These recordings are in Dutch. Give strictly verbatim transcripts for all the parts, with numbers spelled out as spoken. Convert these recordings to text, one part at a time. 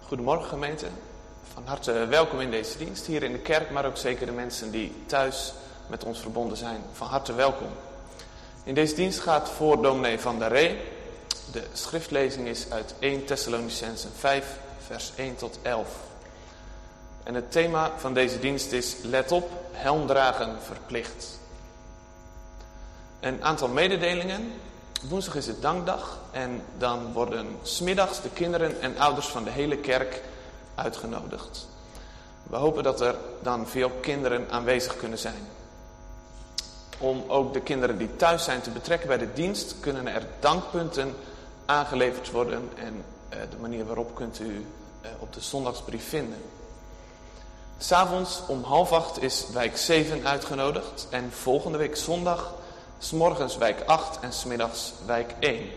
Goedemorgen gemeente, van harte welkom in deze dienst, hier in de kerk, maar ook zeker de mensen die thuis met ons verbonden zijn. Van harte welkom. In deze dienst gaat voor dominee Van der Ree. De schriftlezing is uit eerste Thessalonicenzen vijf, vers één tot elf. En het thema van deze dienst is: let op, helm dragen verplicht. Een aantal mededelingen. Woensdag is het dankdag en dan worden 's middags de kinderen en ouders van de hele kerk uitgenodigd. We hopen dat er dan veel kinderen aanwezig kunnen zijn. Om ook de kinderen die thuis zijn te betrekken bij de dienst, kunnen er dankpunten aangeleverd worden. En uh, de manier waarop kunt u uh, op de zondagsbrief vinden. 'S Avonds om half acht is wijk zeven uitgenodigd en volgende week zondag 's morgens wijk acht en 's middags wijk één.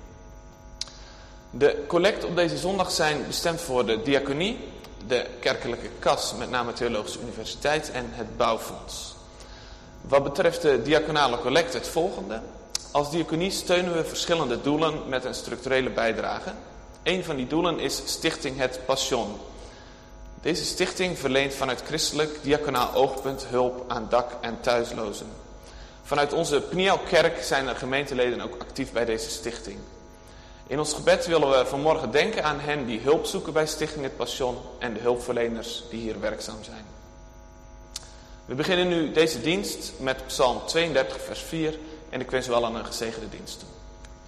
De collecten op deze zondag zijn bestemd voor de diaconie, de kerkelijke kas, met name Theologische Universiteit en het Bouwfonds. Wat betreft de diaconale collecte het volgende. Als diaconie steunen we verschillende doelen met een structurele bijdrage. Een van die doelen is Stichting Het Passion. Deze stichting verleent vanuit christelijk diaconaal oogpunt hulp aan dak- en thuislozen. Vanuit onze Pniel-kerk zijn er gemeenteleden ook actief bij deze stichting. In ons gebed willen we vanmorgen denken aan hen die hulp zoeken bij Stichting Het Passion en de hulpverleners die hier werkzaam zijn. We beginnen nu deze dienst met Psalm tweeëndertig vers vier en ik wens u allen een gezegende dienst toe.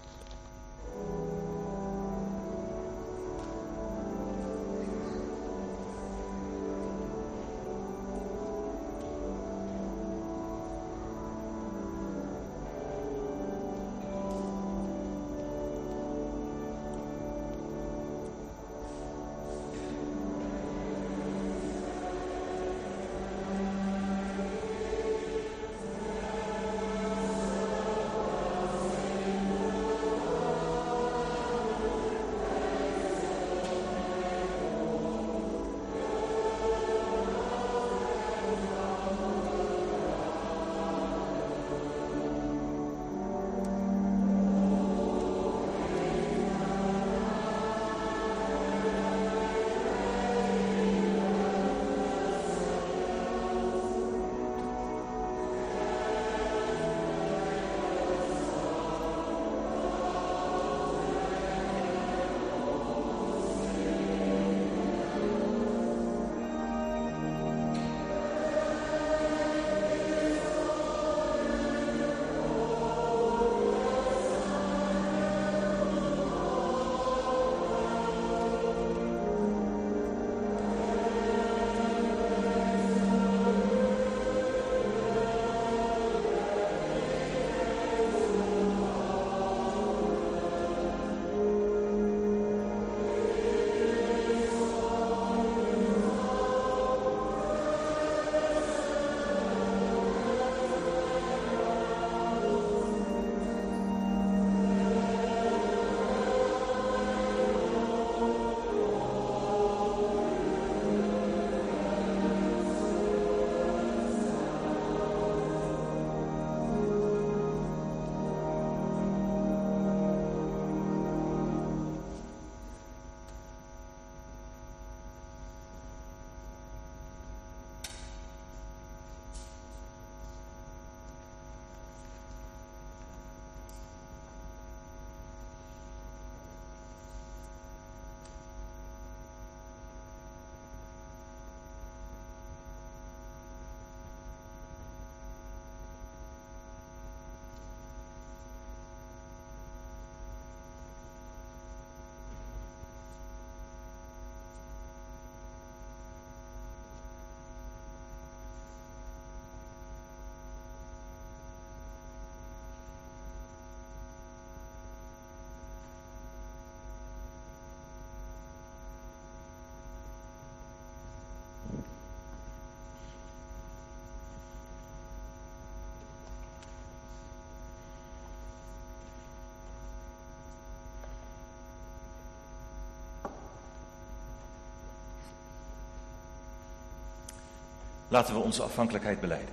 Laten we onze afhankelijkheid belijden.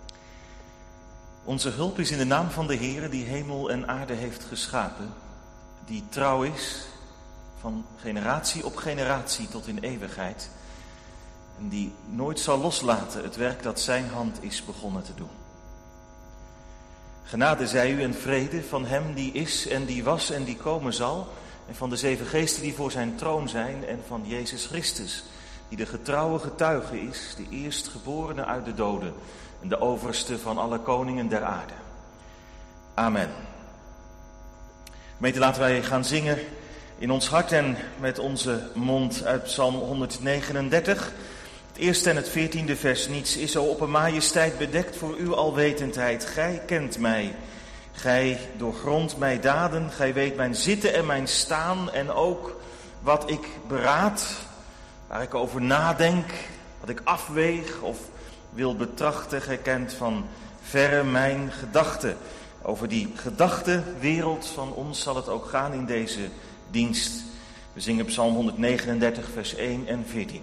Onze hulp is in de naam van de Heere die hemel en aarde heeft geschapen, die trouw is van generatie op generatie tot in eeuwigheid. En die nooit zal loslaten het werk dat zijn hand is begonnen te doen. Genade zij u en vrede van hem die is en die was en die komen zal. En van de zeven geesten die voor zijn troon zijn en van Jezus Christus, die de getrouwe getuige is, de eerstgeborene uit de doden en de overste van alle koningen der aarde. Amen. Gemeente, laten wij gaan zingen in ons hart en met onze mond uit Psalm honderdnegenendertig. Het eerste en het veertiende vers. Niets is zo op een majesteit bedekt voor uw alwetendheid. Gij kent mij. Gij doorgrondt mijn daden. Gij weet mijn zitten en mijn staan. En ook wat ik beraad, waar ik over nadenk, wat ik afweeg of wil betrachten. Gij kent van verre mijn gedachten. Over die gedachtenwereld van ons zal het ook gaan in deze dienst. We zingen Psalm honderdnegenendertig, vers één en veertien.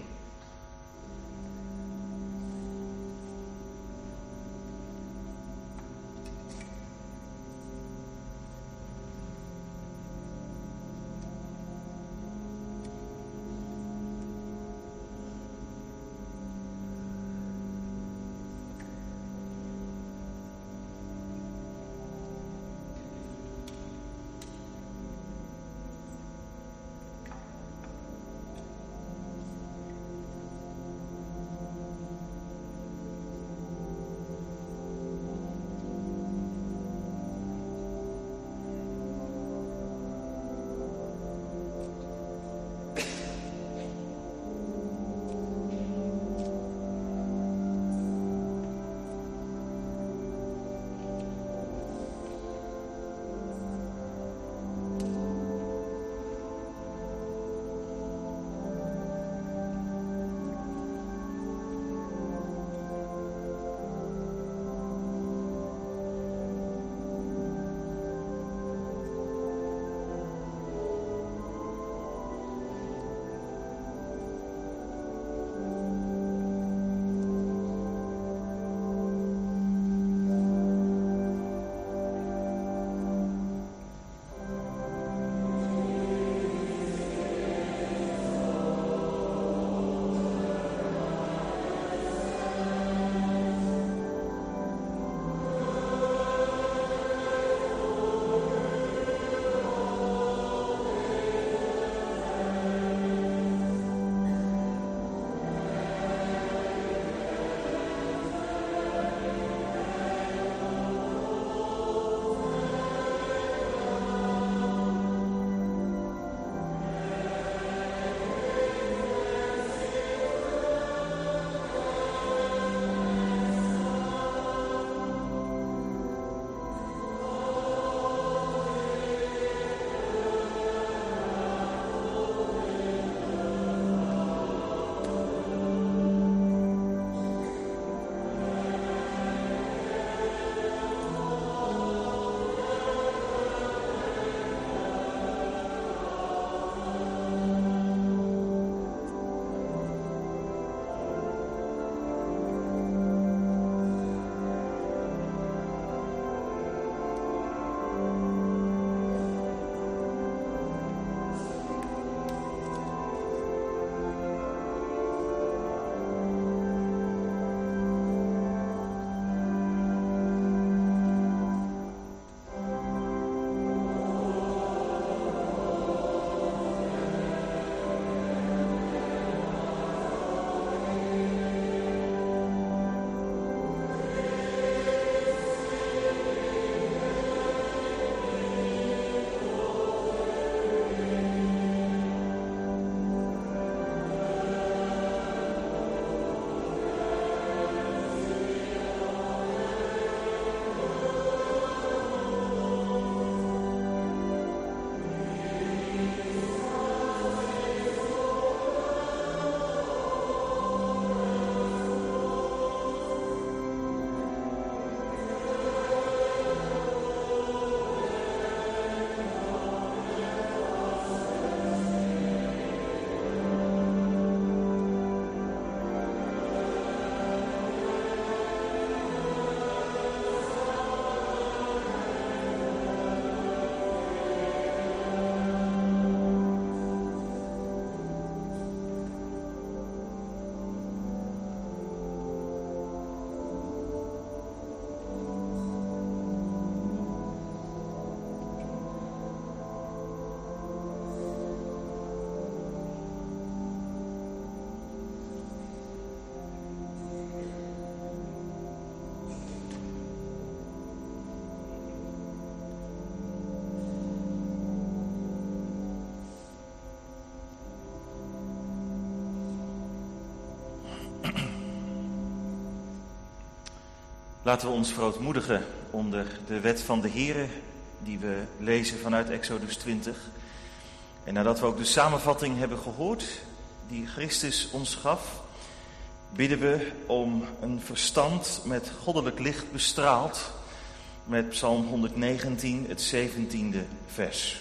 Laten we ons verootmoedigen onder de wet van de Heere die we lezen vanuit Exodus twintig. En nadat we ook de samenvatting hebben gehoord die Christus ons gaf, bidden we om een verstand met goddelijk licht bestraald met Psalm honderdnegentien, het zeventiende vers.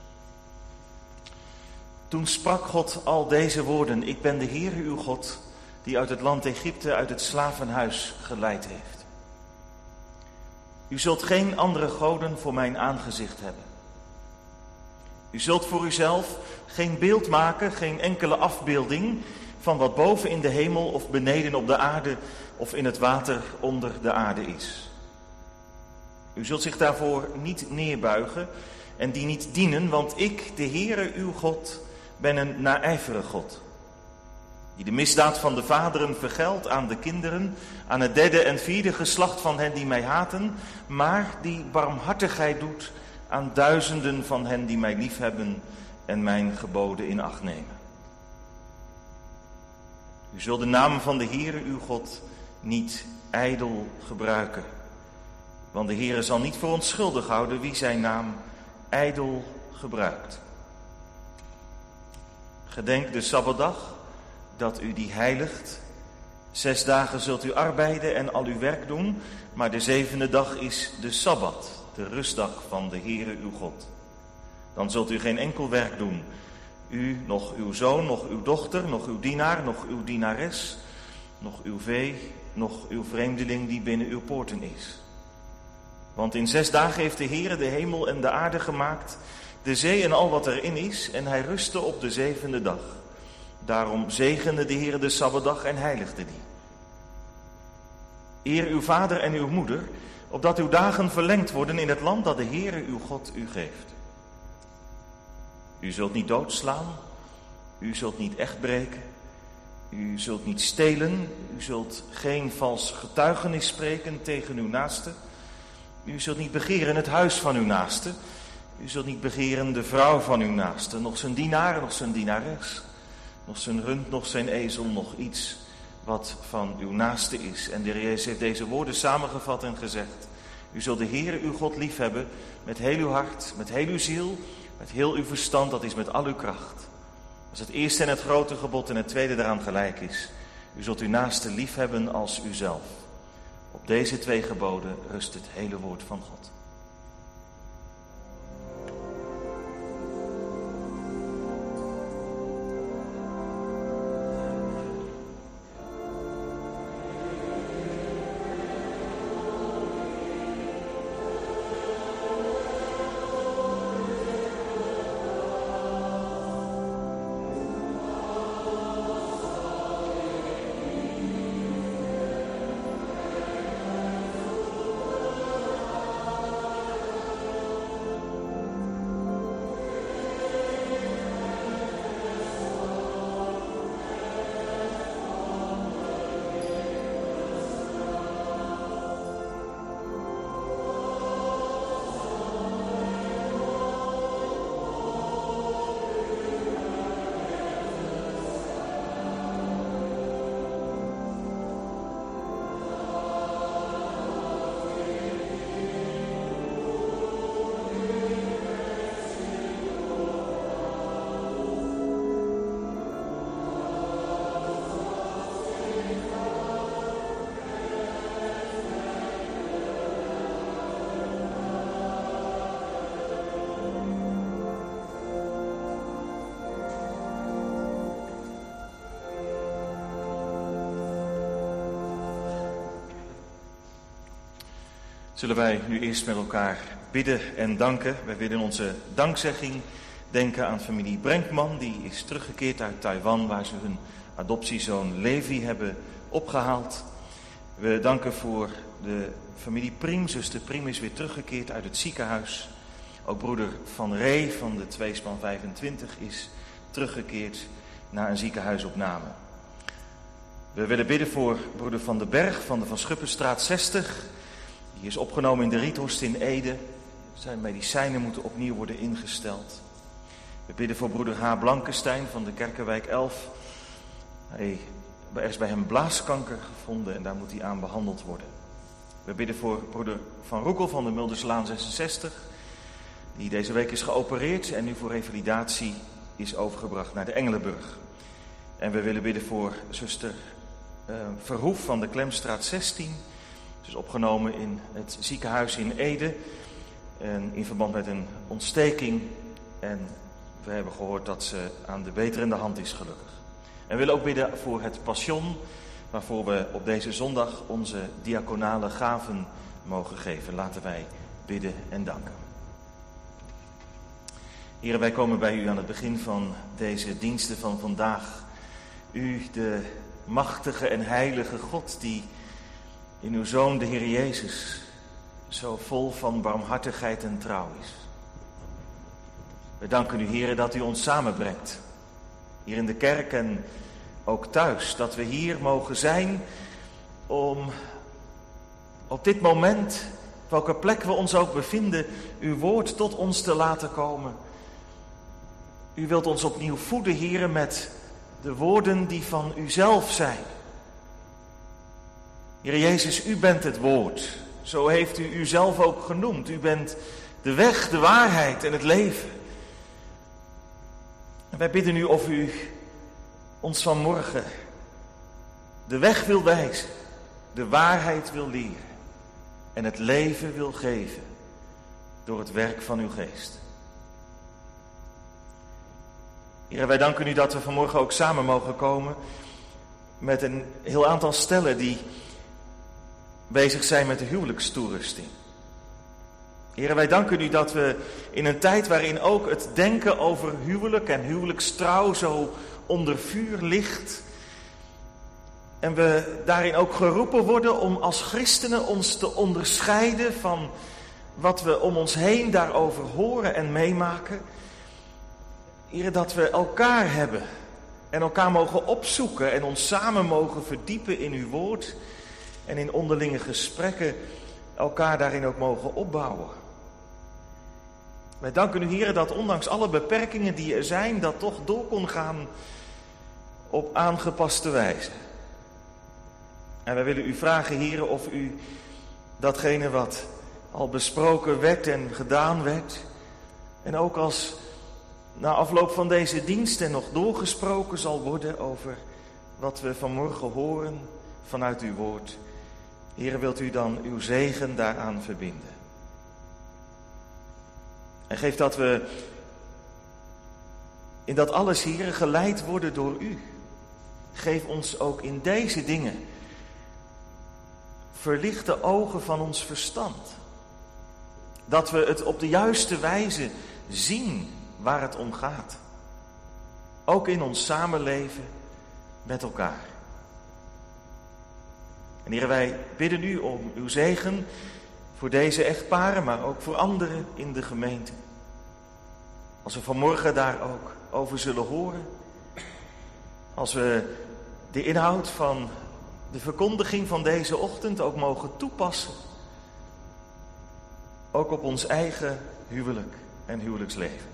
Toen sprak God al deze woorden: ik ben de Heere uw God, die uit het land Egypte, uit het slavenhuis geleid heeft. U zult geen andere goden voor mijn aangezicht hebben. U zult voor uzelf geen beeld maken, geen enkele afbeelding van wat boven in de hemel of beneden op de aarde of in het water onder de aarde is. U zult zich daarvoor niet neerbuigen en die niet dienen, want ik, de Heere uw God, ben een naijverige God, die de misdaad van de vaderen vergeldt aan de kinderen, aan het derde en vierde geslacht van hen die mij haten, maar die barmhartigheid doet aan duizenden van hen die mij liefhebben en mijn geboden in acht nemen. U zult de naam van de Heere uw God niet ijdel gebruiken, want de Heere zal niet voor onschuldig houden wie zijn naam ijdel gebruikt. Gedenk de Sabbatdag, dat u die heiligt. Zes dagen zult u arbeiden en al uw werk doen, maar de zevende dag is de Sabbat, de rustdag van de Heere uw God. Dan zult u geen enkel werk doen, u, nog uw zoon, nog uw dochter, nog uw dienaar, nog uw dienares, nog uw vee, nog uw vreemdeling die binnen uw poorten is. Want in zes dagen heeft de Heere de hemel en de aarde gemaakt, de zee en al wat erin is, en hij rustte op de zevende dag. Daarom zegende de Heere de Sabbatdag en heiligde die. Eer uw vader en uw moeder, opdat uw dagen verlengd worden in het land dat de Heere uw God u geeft. U zult niet doodslaan, u zult niet echt breken, u zult niet stelen, u zult geen vals getuigenis spreken tegen uw naaste, u zult niet begeren het huis van uw naaste, u zult niet begeren de vrouw van uw naaste, nog zijn dienaar, nog zijn dienares, nog zijn rund, nog zijn ezel, nog iets wat van uw naaste is. En de Heer Jezus heeft deze woorden samengevat en gezegd: u zult de Heere uw God liefhebben met heel uw hart, met heel uw ziel, met heel uw verstand, dat is met al uw kracht. Dat is het eerste en het grote gebod, en het tweede daaraan gelijk is: u zult uw naaste liefhebben als uzelf. Op deze twee geboden rust het hele woord van God. Zullen wij nu eerst met elkaar bidden en danken. Wij willen onze dankzegging denken aan familie Brenkman, die is teruggekeerd uit Taiwan, waar ze hun adoptiezoon Levi hebben opgehaald. We danken voor de familie Priem. Zuster Priem is weer teruggekeerd uit het ziekenhuis. Ook broeder Van Ree van de Tweespan vijfentwintig is teruggekeerd na een ziekenhuisopname. We willen bidden voor broeder Van den Berg van de Van Schuppenstraat zestig. Die is opgenomen in de Riethorst in Ede. Zijn medicijnen moeten opnieuw worden ingesteld. We bidden voor broeder H. Blankenstein van de Kerkenwijk elf. Hij, er is bij hem blaaskanker gevonden en daar moet hij aan behandeld worden. We bidden voor broeder Van Roekel van de Mulderslaan zesenzestig, die deze week is geopereerd en nu voor revalidatie is overgebracht naar de Engelenburg. En we willen bidden voor zuster uh, Verhoef van de Klemstraat zestien. Ze is opgenomen in het ziekenhuis in Ede en in verband met een ontsteking. En we hebben gehoord dat ze aan de beterende hand is, gelukkig. En we willen ook bidden voor het Passion, waarvoor we op deze zondag onze diaconale gaven mogen geven. Laten wij bidden en danken. Heren, wij komen bij u aan het begin van deze diensten van vandaag. U, de machtige en heilige God, die in uw Zoon, de Heer Jezus, zo vol van barmhartigheid en trouw is. We danken u, Heren, dat u ons samenbrengt. Hier in de kerk en ook thuis. Dat we hier mogen zijn om op dit moment, op welke plek we ons ook bevinden, uw woord tot ons te laten komen. U wilt ons opnieuw voeden, Heren, met de woorden die van uzelf zijn. Heer Jezus, u bent het woord. Zo heeft u uzelf ook genoemd. U bent de weg, de waarheid en het leven. En wij bidden u of u ons vanmorgen de weg wil wijzen, de waarheid wil leren en het leven wil geven door het werk van uw geest. Heer, wij danken u dat we vanmorgen ook samen mogen komen met een heel aantal stellen die bezig zijn met de huwelijkstoerusting. Heer, wij danken u dat we in een tijd waarin ook het denken over huwelijk en huwelijkstrouw zo onder vuur ligt, en we daarin ook geroepen worden om als christenen ons te onderscheiden van wat we om ons heen daarover horen en meemaken. Heer, dat we elkaar hebben en elkaar mogen opzoeken en ons samen mogen verdiepen in uw woord en in onderlinge gesprekken elkaar daarin ook mogen opbouwen. Wij danken u, Heer, dat ondanks alle beperkingen die er zijn, dat toch door kon gaan op aangepaste wijze. En wij willen u vragen, Heer, of u datgene wat al besproken werd en gedaan werd, en ook als na afloop van deze dienst en nog doorgesproken zal worden over wat we vanmorgen horen vanuit uw woord. Heer, wilt u dan uw zegen daaraan verbinden. En geef dat we in dat alles, Heer, geleid worden door u. Geef ons ook in deze dingen verlichte ogen van ons verstand. Dat we het op de juiste wijze zien waar het om gaat. Ook in ons samenleven met elkaar. En Heer, wij bidden u om uw zegen voor deze echtparen, maar ook voor anderen in de gemeente. Als we vanmorgen daar ook over zullen horen. Als we de inhoud van de verkondiging van deze ochtend ook mogen toepassen. Ook op ons eigen huwelijk en huwelijksleven.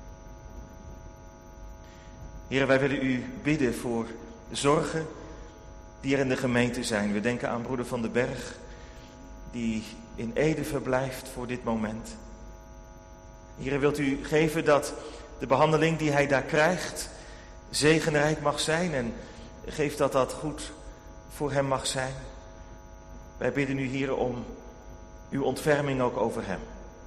Heer, wij willen u bidden voor de zorgen die er in de gemeente zijn. We denken aan broeder Van den Berg, die in Ede verblijft voor dit moment. Heer, wilt u geven dat de behandeling die hij daar krijgt zegenrijk mag zijn en geef dat dat goed voor hem mag zijn. Wij bidden u, Heer, om uw ontferming ook over hem.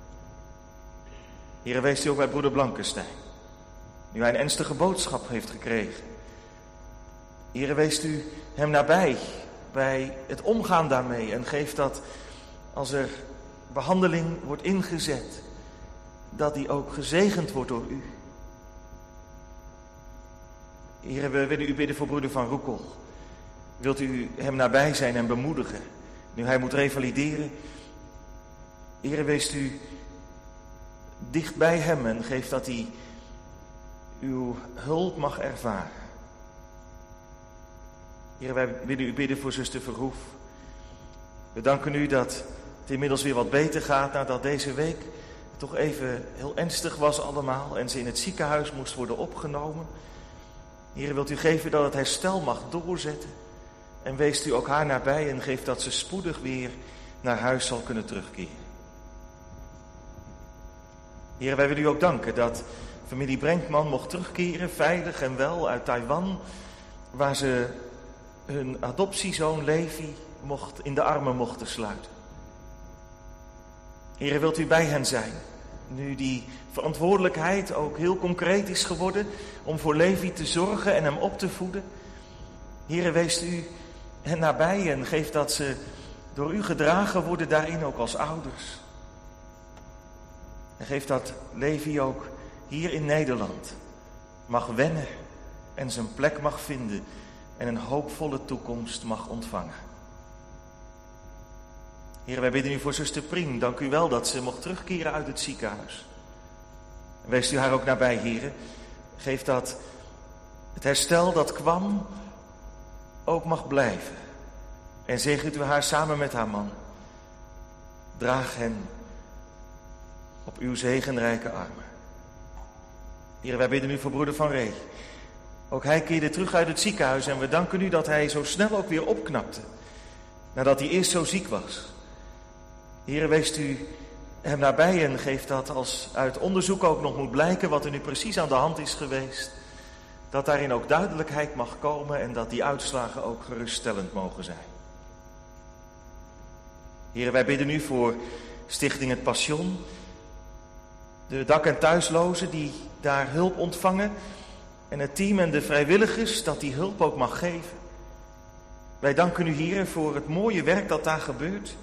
Heer, wees u ook bij broeder Blankenstein, nu hij een ernstige boodschap heeft gekregen. Heer, wees u hem nabij bij het omgaan daarmee en geef dat als er behandeling wordt ingezet, dat die ook gezegend wordt door u. Heer, we willen u bidden voor broeder Van Roekel. Wilt u hem nabij zijn en bemoedigen, nu hij moet revalideren? Heer, wees u dicht bij hem en geef dat hij uw hulp mag ervaren. Heer, wij willen u bidden voor zuster Verhoef. We danken u dat het inmiddels weer wat beter gaat nadat deze week toch even heel ernstig was allemaal en ze in het ziekenhuis moest worden opgenomen. Heer, wilt u geven dat het herstel mag doorzetten en wees u ook haar nabij en geef dat ze spoedig weer naar huis zal kunnen terugkeren. Heer, wij willen u ook danken dat familie Brenkman mocht terugkeren, veilig en wel uit Taiwan, waar ze hun adoptiezoon Levi mocht, in de armen mochten sluiten. Heer, wilt u bij hen zijn, nu die verantwoordelijkheid ook heel concreet is geworden om voor Levi te zorgen en hem op te voeden. Heer, wees u hen nabij en geef dat ze door u gedragen worden daarin ook als ouders. En geef dat Levi ook hier in Nederland mag wennen en zijn plek mag vinden en een hoopvolle toekomst mag ontvangen. Heer, wij bidden u voor zuster Priem. Dank u wel dat ze mocht terugkeren uit het ziekenhuis. Wees u haar ook nabij, Heer. Geef dat het herstel dat kwam ook mag blijven. En zegent u haar samen met haar man. Draag hen op uw zegenrijke armen. Heer, wij bidden u voor broeder Van Ree. Ook hij keerde terug uit het ziekenhuis en we danken u dat hij zo snel ook weer opknapte. Nadat hij eerst zo ziek was. Heer, wees u hem nabij en geeft dat als uit onderzoek ook nog moet blijken wat er nu precies aan de hand is geweest. Dat daarin ook duidelijkheid mag komen en dat die uitslagen ook geruststellend mogen zijn. Heer, wij bidden u voor Stichting Het Passion. De dak- en thuislozen die daar hulp ontvangen. En het team en de vrijwilligers dat die hulp ook mag geven. Wij danken u, Heer, voor het mooie werk dat daar gebeurt.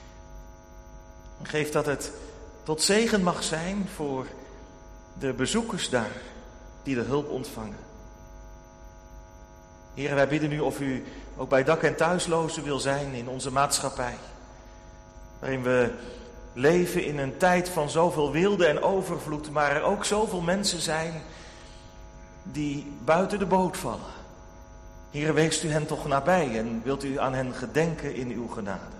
Geef dat het tot zegen mag zijn voor de bezoekers daar die de hulp ontvangen. Heer, wij bidden u of u ook bij dak- en thuislozen wil zijn in onze maatschappij. Waarin we leven in een tijd van zoveel weelde en overvloed, maar er ook zoveel mensen zijn die buiten de boot vallen. Heer, weest u hen toch nabij en wilt u aan hen gedenken in uw genade.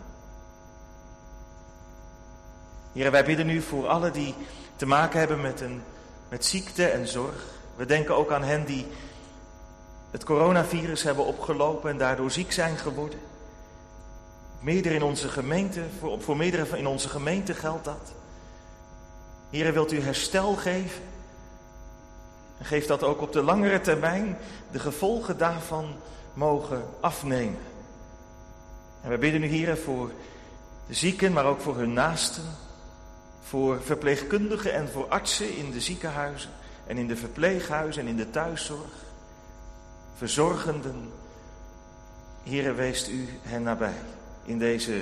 Heer, wij bidden u voor allen die te maken hebben met, een, met ziekte en zorg. We denken ook aan hen die het coronavirus hebben opgelopen en daardoor ziek zijn geworden. Meerdere in onze gemeente, voor, voor meerdere in onze gemeente geldt dat. Heer, wilt u herstel geven? En geef dat ook op de langere termijn de gevolgen daarvan mogen afnemen. En we bidden u, Heer, voor de zieken, maar ook voor hun naasten. Voor verpleegkundigen en voor artsen in de ziekenhuizen en in de verpleeghuizen en in de thuiszorg. Verzorgenden. Heere, weest u hen nabij in deze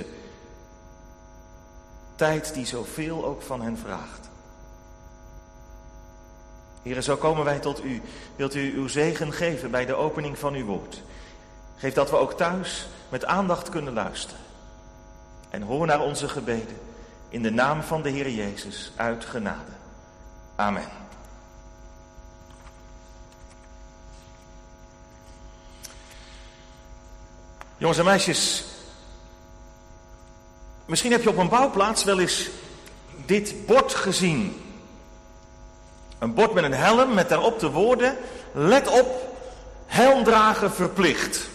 tijd die zoveel ook van hen vraagt. Heere, zo komen wij tot u. Wilt u uw zegen geven bij de opening van uw woord. Geef dat we ook thuis met aandacht kunnen luisteren. En hoor naar onze gebeden. In de naam van de Heer Jezus, uit genade. Amen. Jongens en meisjes, misschien heb je op een bouwplaats wel eens dit bord gezien. Een bord met een helm met daarop de woorden: let op, helm dragen verplicht.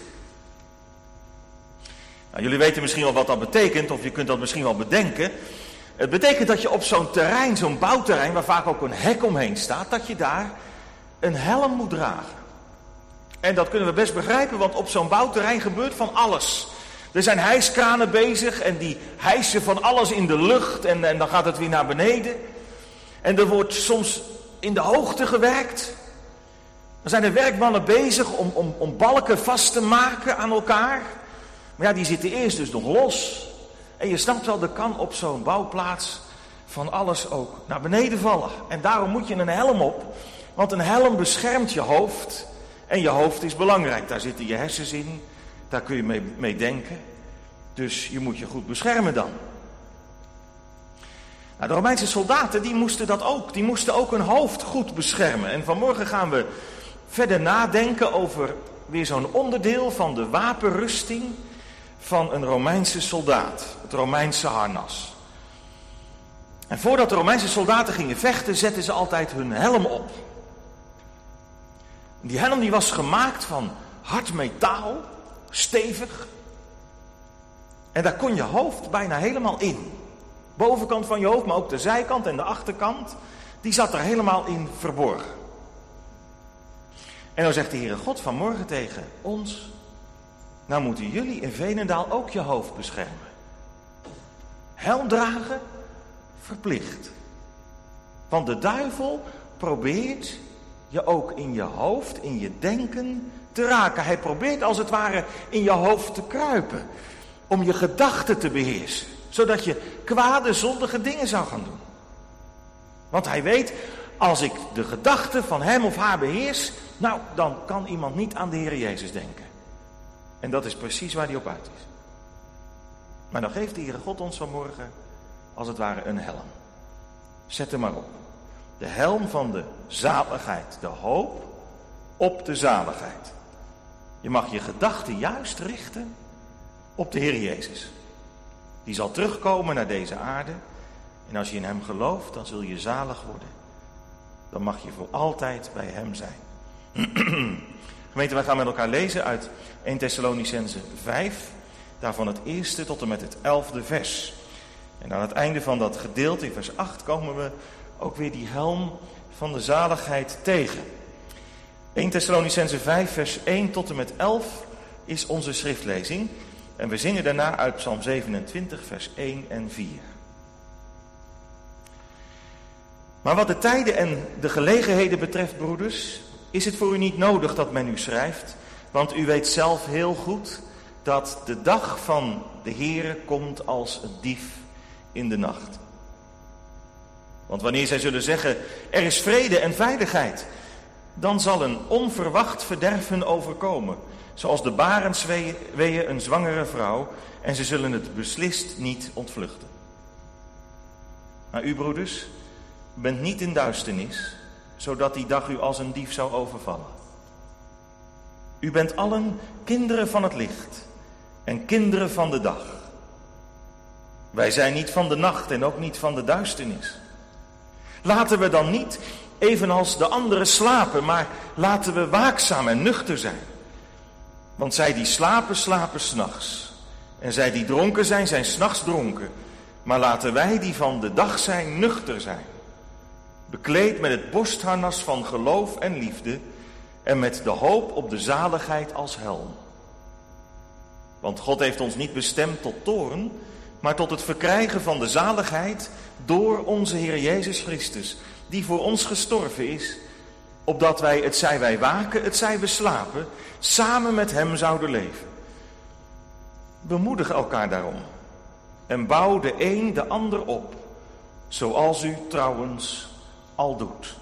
Nou, jullie weten misschien wel wat dat betekent, of je kunt dat misschien wel bedenken. Het betekent dat je op zo'n terrein, zo'n bouwterrein, waar vaak ook een hek omheen staat, dat je daar een helm moet dragen. En dat kunnen we best begrijpen, want op zo'n bouwterrein gebeurt van alles. Er zijn hijskranen bezig en die hijsen van alles in de lucht en, en dan gaat het weer naar beneden. En er wordt soms in de hoogte gewerkt. Dan zijn er werkmannen bezig om, om, om balken vast te maken aan elkaar. Maar ja, die zitten eerst dus nog los. En je snapt wel, er kan op zo'n bouwplaats van alles ook naar beneden vallen. En daarom moet je een helm op. Want een helm beschermt je hoofd. En je hoofd is belangrijk. Daar zitten je hersens in. Daar kun je mee, mee denken. Dus je moet je goed beschermen dan. Nou, de Romeinse soldaten die moesten dat ook. Die moesten ook hun hoofd goed beschermen. En vanmorgen gaan we verder nadenken over weer zo'n onderdeel van de wapenrusting van een Romeinse soldaat. Het Romeinse harnas. En voordat de Romeinse soldaten gingen vechten, zetten ze altijd hun helm op. Die helm die was gemaakt van hard metaal, stevig. En daar kon je hoofd bijna helemaal in. Bovenkant van je hoofd, maar ook de zijkant en de achterkant, die zat er helemaal in verborgen. En dan zegt de Heere God vanmorgen tegen ons: nou moeten jullie in Veenendaal ook je hoofd beschermen. Helm dragen, verplicht. Want de duivel probeert je ook in je hoofd, in je denken te raken. Hij probeert als het ware in je hoofd te kruipen. Om je gedachten te beheersen. Zodat je kwade, zondige dingen zou gaan doen. Want hij weet, als ik de gedachten van hem of haar beheers, nou, dan kan iemand niet aan de Heer Jezus denken. En dat is precies waar hij op uit is. Maar dan geeft de Heere God ons vanmorgen, als het ware, een helm. Zet hem maar op. De helm van de zaligheid, de hoop op de zaligheid. Je mag je gedachten juist richten op de Heer Jezus. Die zal terugkomen naar deze aarde. En als je in hem gelooft, dan zul je zalig worden. Dan mag je voor altijd bij hem zijn. Gemeente, wij gaan met elkaar lezen uit Eerste Thessalonicenzen vijf. Daarvan het eerste tot en met het elfde vers. En aan het einde van dat gedeelte, in vers acht, komen we ook weer die helm van de zaligheid tegen. Eerste Thessalonicenzen vijf, vers één tot en met elf is onze schriftlezing. En we zingen daarna uit Psalm zevenentwintig, vers één en vier. Maar wat de tijden en de gelegenheden betreft, broeders, is het voor u niet nodig dat men u schrijft, want u weet zelf heel goed dat de dag van de Heere komt als een dief in de nacht. Want wanneer zij zullen zeggen, er is vrede en veiligheid, dan zal een onverwacht verderven overkomen, zoals de barensweeën een zwangere vrouw, en ze zullen het beslist niet ontvluchten. Maar u, broeders, bent niet in duisternis, zodat die dag u als een dief zou overvallen. U bent allen kinderen van het licht en kinderen van de dag. Wij zijn niet van de nacht en ook niet van de duisternis. Laten we dan niet, evenals de anderen, slapen, maar laten we waakzaam en nuchter zijn. Want zij die slapen, slapen 's nachts. En zij die dronken zijn, zijn 's nachts dronken. Maar laten wij die van de dag zijn, nuchter zijn. Bekleed met het borstharnas van geloof en liefde en met de hoop op de zaligheid als helm. Want God heeft ons niet bestemd tot toorn, maar tot het verkrijgen van de zaligheid door onze Heer Jezus Christus, die voor ons gestorven is, opdat wij, het zij wij waken, het zij we slapen, samen met hem zouden leven. Bemoedig elkaar daarom en bouw de een de ander op, zoals u trouwens al doet.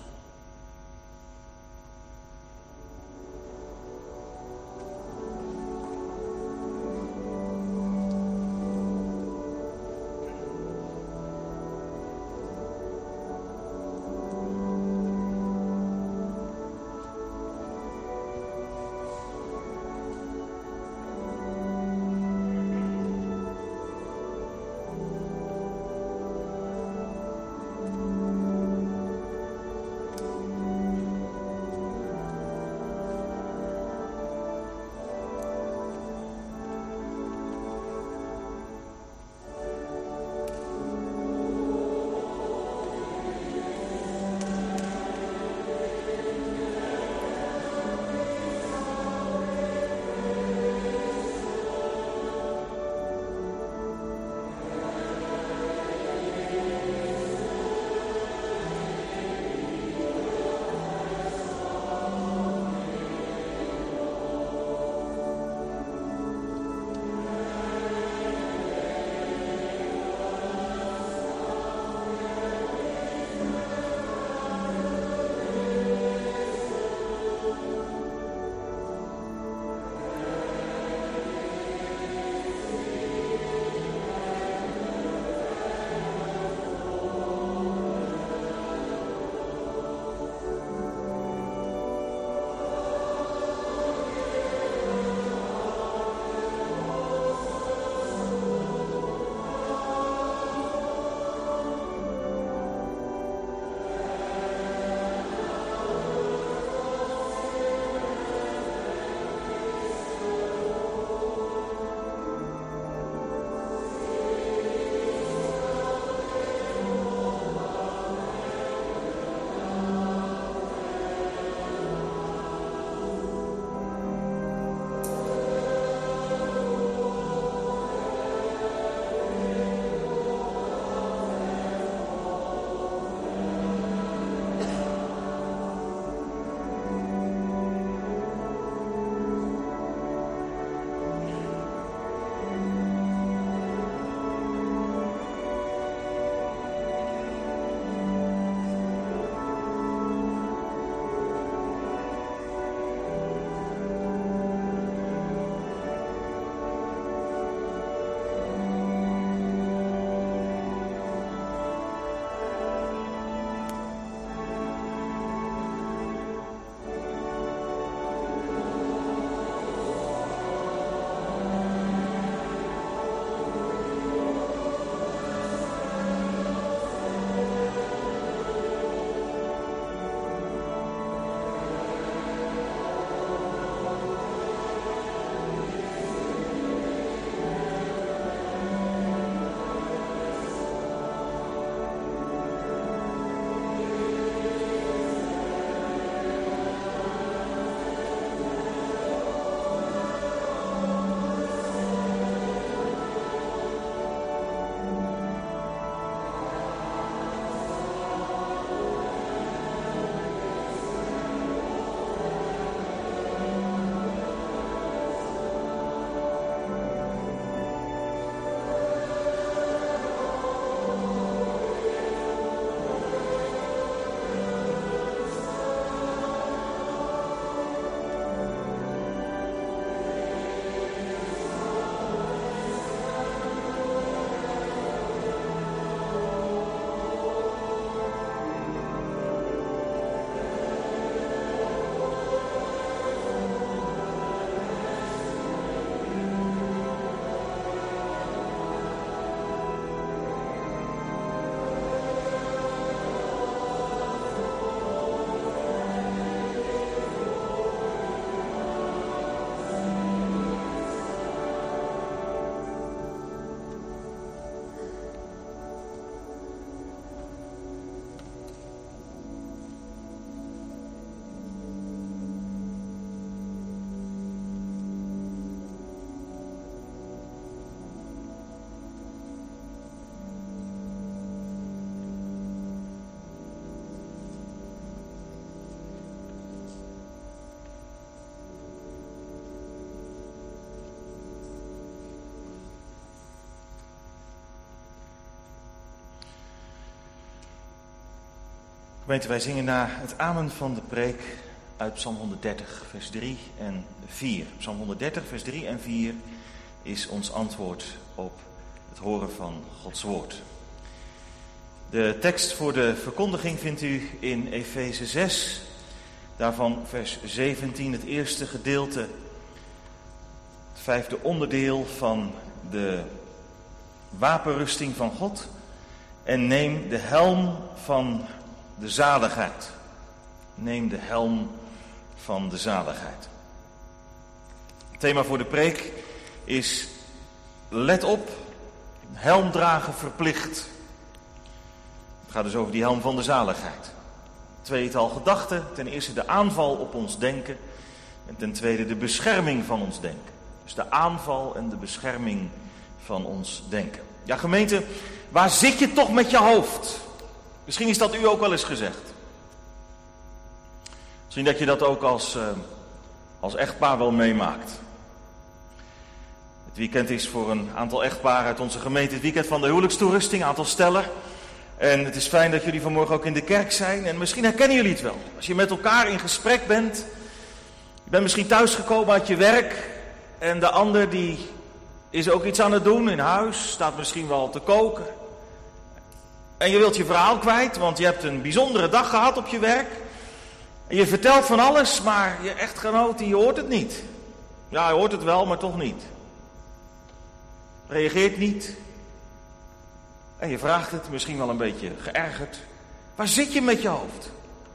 Gemeente, wij zingen na het amen van de preek uit Psalm honderddertig, vers drie en vier. Psalm honderddertig, vers drie en vier is ons antwoord op het horen van Gods woord. De tekst voor de verkondiging vindt u in Efeze zes, daarvan vers zeventien, het eerste gedeelte, het vijfde onderdeel van de wapenrusting van God. En neem de helm van de zaligheid. Neem de helm van de zaligheid. Het thema voor de preek is: let op, helm dragen verplicht. Het gaat dus over die helm van de zaligheid. Tweetal gedachten. Ten eerste de aanval op ons denken. En ten tweede de bescherming van ons denken. Dus de aanval en de bescherming van ons denken. Ja, gemeente, waar zit je toch met je hoofd? Misschien is dat u ook wel eens gezegd. Misschien dat je dat ook als, uh, als echtpaar wel meemaakt. Het weekend is voor een aantal echtparen uit onze gemeente het weekend van de huwelijkstoerusting, een aantal stellen. En het is fijn dat jullie vanmorgen ook in de kerk zijn. En misschien herkennen jullie het wel. Als je met elkaar in gesprek bent. Je bent misschien thuisgekomen uit je werk. En de ander die is ook iets aan het doen in huis. Staat misschien wel te koken. En je wilt je verhaal kwijt, want je hebt een bijzondere dag gehad op je werk. En je vertelt van alles, maar je echtgenoot die hoort het niet. Ja, hij hoort het wel, maar toch niet. Reageert niet. En je vraagt het, misschien wel een beetje geërgerd. Waar zit je met je hoofd?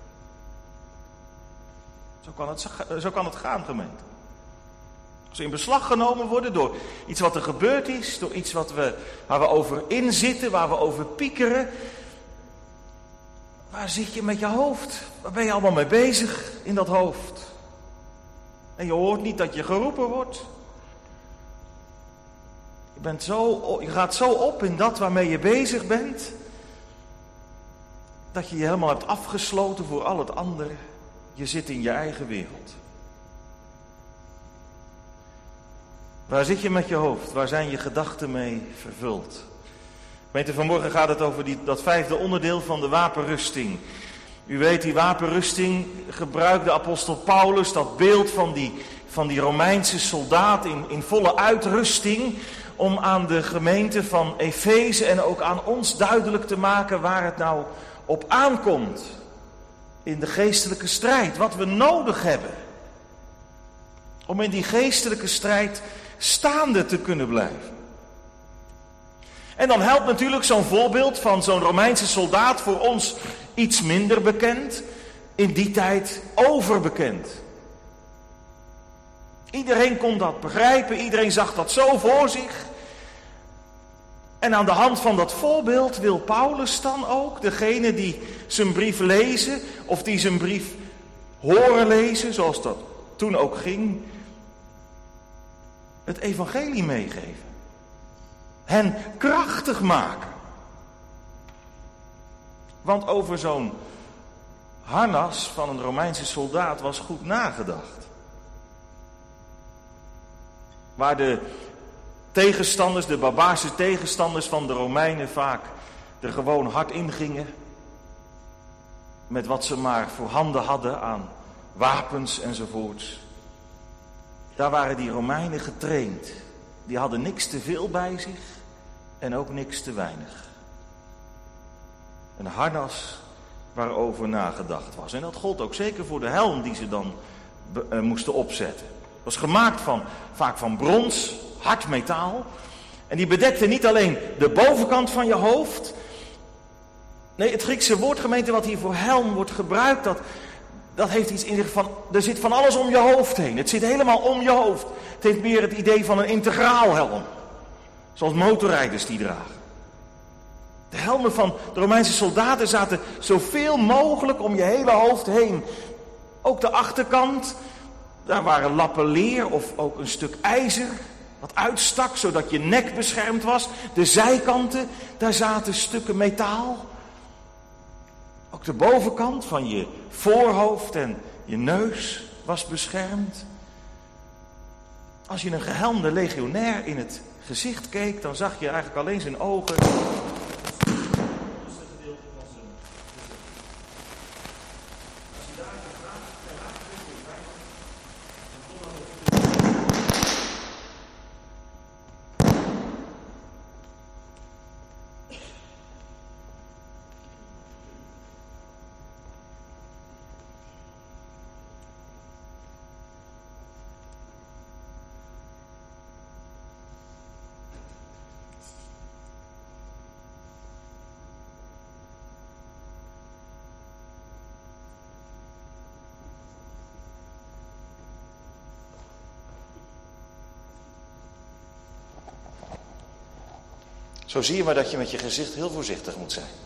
Zo kan het, zo kan het gaan, gemeente. Als we in beslag genomen worden door iets wat er gebeurd is, door iets wat we, waar we over inzitten, waar we over piekeren. Waar zit je met je hoofd? Waar ben je allemaal mee bezig in dat hoofd? En je hoort niet dat je geroepen wordt. Je, bent zo, je gaat zo op in dat waarmee je bezig bent, dat je je helemaal hebt afgesloten voor al het andere. Je zit in je eigen wereld. Waar zit je met je hoofd? Waar zijn je gedachten mee vervuld? Gemeente, vanmorgen gaat het over die, dat vijfde onderdeel van de wapenrusting. U weet, die wapenrusting gebruikt de apostel Paulus, dat beeld van die, van die Romeinse soldaat in, in volle uitrusting, om aan de gemeente van Efeze en ook aan ons duidelijk te maken waar het nou op aankomt in de geestelijke strijd. Wat we nodig hebben om in die geestelijke strijd staande te kunnen blijven. En dan helpt natuurlijk zo'n voorbeeld van zo'n Romeinse soldaat voor ons iets minder bekend, in die tijd overbekend. Iedereen kon dat begrijpen, iedereen zag dat zo voor zich. En aan de hand van dat voorbeeld wil Paulus dan ook, degene die zijn brief lezen, of die zijn brief horen lezen, zoals dat toen ook ging, het evangelie meegeven. Hen krachtig maken. Want over zo'n harnas van een Romeinse soldaat was goed nagedacht. Waar de tegenstanders, de barbaarse tegenstanders van de Romeinen vaak er gewoon hard in gingen. Met wat ze maar voor handen hadden aan wapens enzovoorts. Daar waren die Romeinen getraind. Die hadden niks te veel bij zich en ook niks te weinig. Een harnas waarover nagedacht was. En dat gold ook zeker voor de helm die ze dan be, uh, moesten opzetten. Het was gemaakt van, vaak van brons, hard metaal. En die bedekte niet alleen de bovenkant van je hoofd. Nee, het Griekse woord, gemeente, wat hier voor helm wordt gebruikt, dat, dat heeft iets in zich van, er zit van alles om je hoofd heen. Het zit helemaal om je hoofd. Het heeft meer het idee van een integraal helm. Zoals motorrijders die dragen. De helmen van de Romeinse soldaten zaten zoveel mogelijk om je hele hoofd heen. Ook de achterkant, daar waren lappen leer of ook een stuk ijzer wat uitstak, zodat je nek beschermd was. De zijkanten, daar zaten stukken metaal. Ook de bovenkant van je voorhoofd en je neus was beschermd. Als je een gehelmde legionair in het gezicht keek, dan zag je eigenlijk alleen zijn ogen. Zo zie je maar dat je met je gezicht heel voorzichtig moet zijn.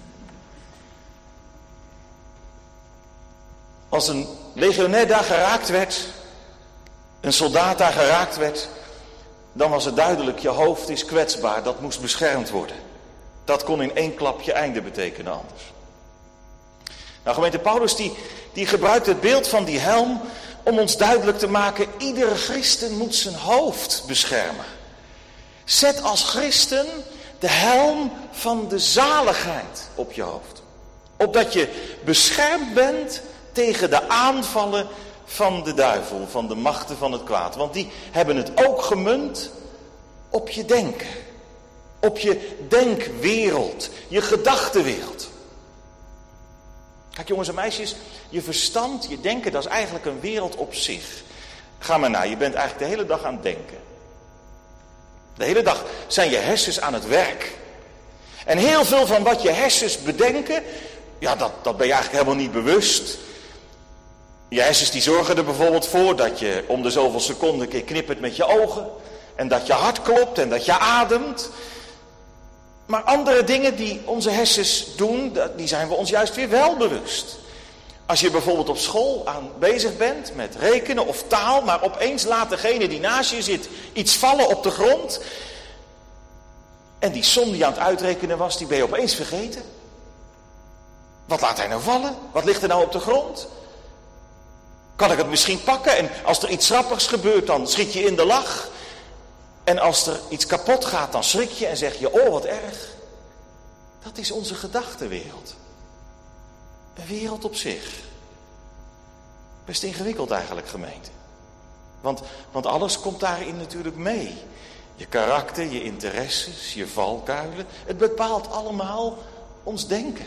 Als een legionair daar geraakt werd, een soldaat daar geraakt werd, dan was het duidelijk, je hoofd is kwetsbaar, dat moest beschermd worden. Dat kon in één klap je einde betekenen anders. Nou, gemeente Paulus die, die gebruikt het beeld van die helm om ons duidelijk te maken, iedere christen moet zijn hoofd beschermen. Zet als christen de helm van de zaligheid op je hoofd. Opdat je beschermd bent tegen de aanvallen van de duivel, van de machten van het kwaad. Want die hebben het ook gemunt op je denken. Op je denkwereld, je gedachtenwereld. Kijk jongens en meisjes, je verstand, je denken, dat is eigenlijk een wereld op zich. Ga maar na, je bent eigenlijk de hele dag aan het denken. De hele dag zijn je hersens aan het werk. En heel veel van wat je hersens bedenken, ja, dat, dat ben je eigenlijk helemaal niet bewust. Je hersens die zorgen er bijvoorbeeld voor dat je om de zoveel seconden een keer knippert met je ogen. En dat je hart klopt en dat je ademt. Maar andere dingen die onze hersens doen, die zijn we ons juist weer wel bewust. Als je bijvoorbeeld op school aan bezig bent met rekenen of taal, maar opeens laat degene die naast je zit iets vallen op de grond. En die som die je aan het uitrekenen was, die ben je opeens vergeten. Wat laat hij nou vallen? Wat ligt er nou op de grond? Kan ik het misschien pakken? En als er iets grappigs gebeurt, dan schiet je in de lach. En als er iets kapot gaat, dan schrik je en zeg je, oh wat erg. Dat is onze gedachtenwereld. Een wereld op zich. Best ingewikkeld eigenlijk, gemeente. Want, want alles komt daarin natuurlijk mee. Je karakter, je interesses, je valkuilen. Het bepaalt allemaal ons denken.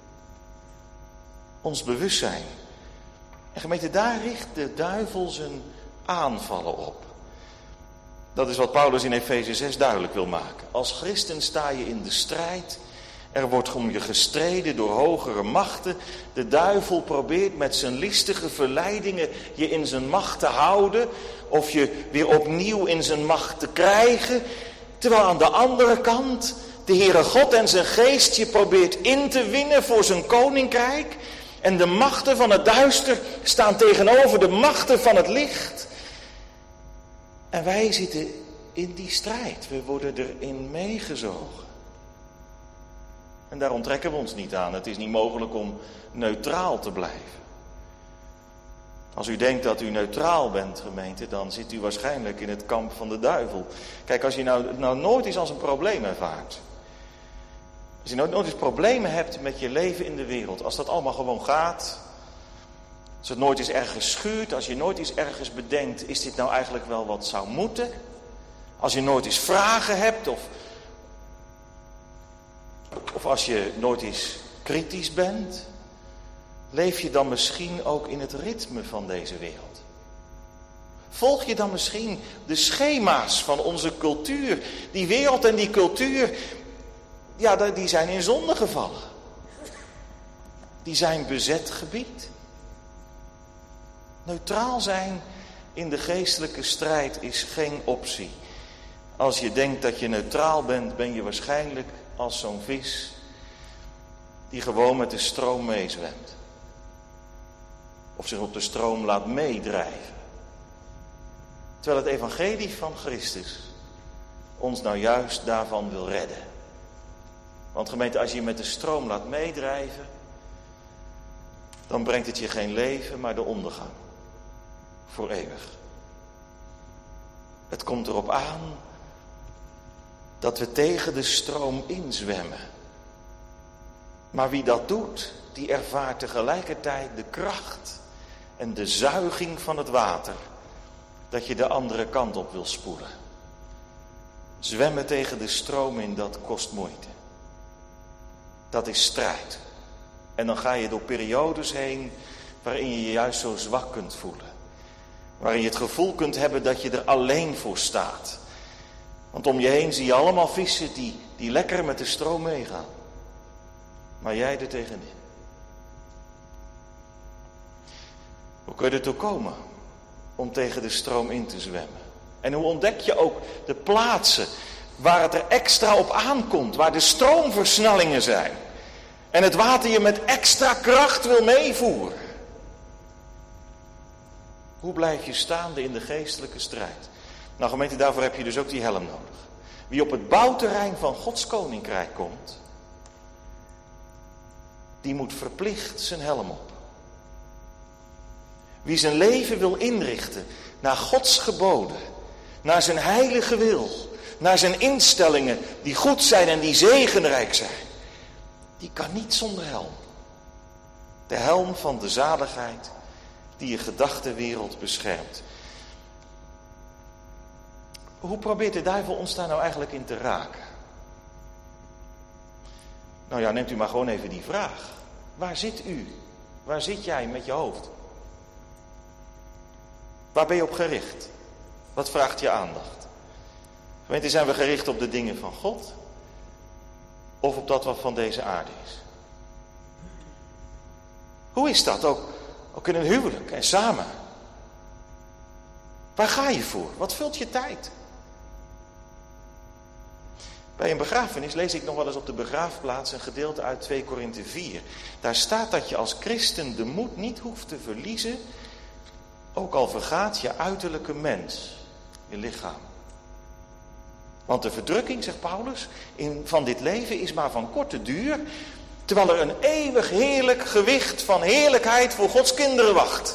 Ons bewustzijn. En gemeente, daar richt de duivel zijn aanvallen op. Dat is wat Paulus in Efeze zes duidelijk wil maken. Als christen sta je in de strijd. Er wordt om je gestreden door hogere machten. De duivel probeert met zijn listige verleidingen je in zijn macht te houden. Of je weer opnieuw in zijn macht te krijgen. Terwijl aan de andere kant de Heere God en zijn geest je probeert in te winnen voor zijn koninkrijk. En de machten van het duister staan tegenover de machten van het licht. En wij zitten in die strijd. We worden erin meegezogen. En daar onttrekken we ons niet aan. Het is niet mogelijk om neutraal te blijven. Als u denkt dat u neutraal bent, gemeente, dan zit u waarschijnlijk in het kamp van de duivel. Kijk, als je nou, nou nooit eens als een probleem ervaart. Als je nooit, nooit eens problemen hebt met je leven in de wereld. Als dat allemaal gewoon gaat. Als het nooit eens ergens schuurt. Als je nooit eens ergens bedenkt, is dit nou eigenlijk wel wat zou moeten? Als je nooit eens vragen hebt. Of, of als je nooit eens kritisch bent. Leef je dan misschien ook in het ritme van deze wereld? Volg je dan misschien de schema's van onze cultuur? Die wereld en die cultuur, ja, die zijn in zonde gevallen. Die zijn bezet gebied. Neutraal zijn in de geestelijke strijd is geen optie. Als je denkt dat je neutraal bent, ben je waarschijnlijk als zo'n vis die gewoon met de stroom meezwemt. Of zich op de stroom laat meedrijven. Terwijl het evangelie van Christus ons nou juist daarvan wil redden. Want gemeente, als je je met de stroom laat meedrijven, dan brengt het je geen leven, maar de ondergang. Voor eeuwig. Het komt erop aan dat we tegen de stroom inzwemmen. Maar wie dat doet, die ervaart tegelijkertijd de kracht en de zuiging van het water, dat je de andere kant op wil spoelen. Zwemmen tegen de stroom in, dat kost moeite. Dat is strijd. En dan ga je door periodes heen waarin je je juist zo zwak kunt voelen. Waarin je het gevoel kunt hebben dat je er alleen voor staat. Want om je heen zie je allemaal vissen die, die lekker met de stroom meegaan. Maar jij er tegenin. Hoe kun je er toe komen om tegen de stroom in te zwemmen? En hoe ontdek je ook de plaatsen waar het er extra op aankomt, waar de stroomversnellingen zijn. En het water je met extra kracht wil meevoeren. Hoe blijf je staande in de geestelijke strijd? Nou gemeente, daarvoor heb je dus ook die helm nodig. Wie op het bouwterrein van Gods koninkrijk komt, die moet verplicht zijn helm op. Wie zijn leven wil inrichten naar Gods geboden, naar zijn heilige wil, naar zijn instellingen die goed zijn en die zegenrijk zijn, die kan niet zonder helm. De helm van de zaligheid die je gedachtenwereld beschermt. Hoe probeert de duivel ons daar nou eigenlijk in te raken? Nou ja, neemt u maar gewoon even die vraag. Waar zit u? Waar zit jij met je hoofd? Waar ben je op gericht? Wat vraagt je aandacht? Gemeente, zijn we gericht op de dingen van God? Of op dat wat van deze aarde is? Hoe is dat ook, ook in een huwelijk en samen? Waar ga je voor? Wat vult je tijd? Bij een begrafenis lees ik nog wel eens op de begraafplaats een gedeelte uit twee Korinthe vier. Daar staat dat je als christen de moed niet hoeft te verliezen, ook al vergaat je uiterlijke mens, je lichaam. Want de verdrukking, zegt Paulus, in, van dit leven is maar van korte duur, terwijl er een eeuwig heerlijk gewicht van heerlijkheid voor Gods kinderen wacht.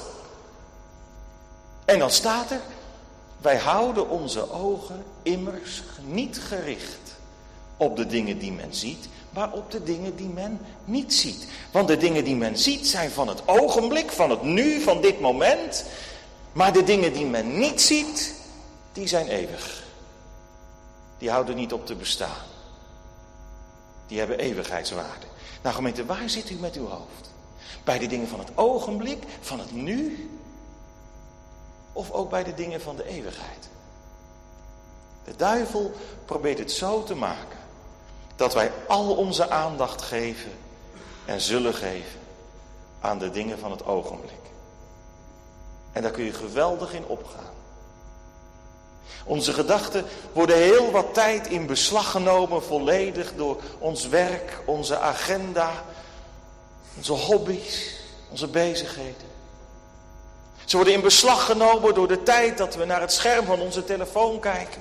En dan staat er, wij houden onze ogen immers niet gericht op de dingen die men ziet, maar op de dingen die men niet ziet. Want de dingen die men ziet zijn van het ogenblik, van het nu, van dit moment. Maar de dingen die men niet ziet, die zijn eeuwig. Die houden niet op te bestaan. Die hebben eeuwigheidswaarde. Nou gemeente, waar zit u met uw hoofd? Bij de dingen van het ogenblik, van het nu? Of ook bij de dingen van de eeuwigheid? De duivel probeert het zo te maken dat wij al onze aandacht geven en zullen geven aan de dingen van het ogenblik. En daar kun je geweldig in opgaan. Onze gedachten worden heel wat tijd in beslag genomen, volledig door ons werk, onze agenda, onze hobby's, onze bezigheden. Ze worden in beslag genomen door de tijd dat we naar het scherm van onze telefoon kijken.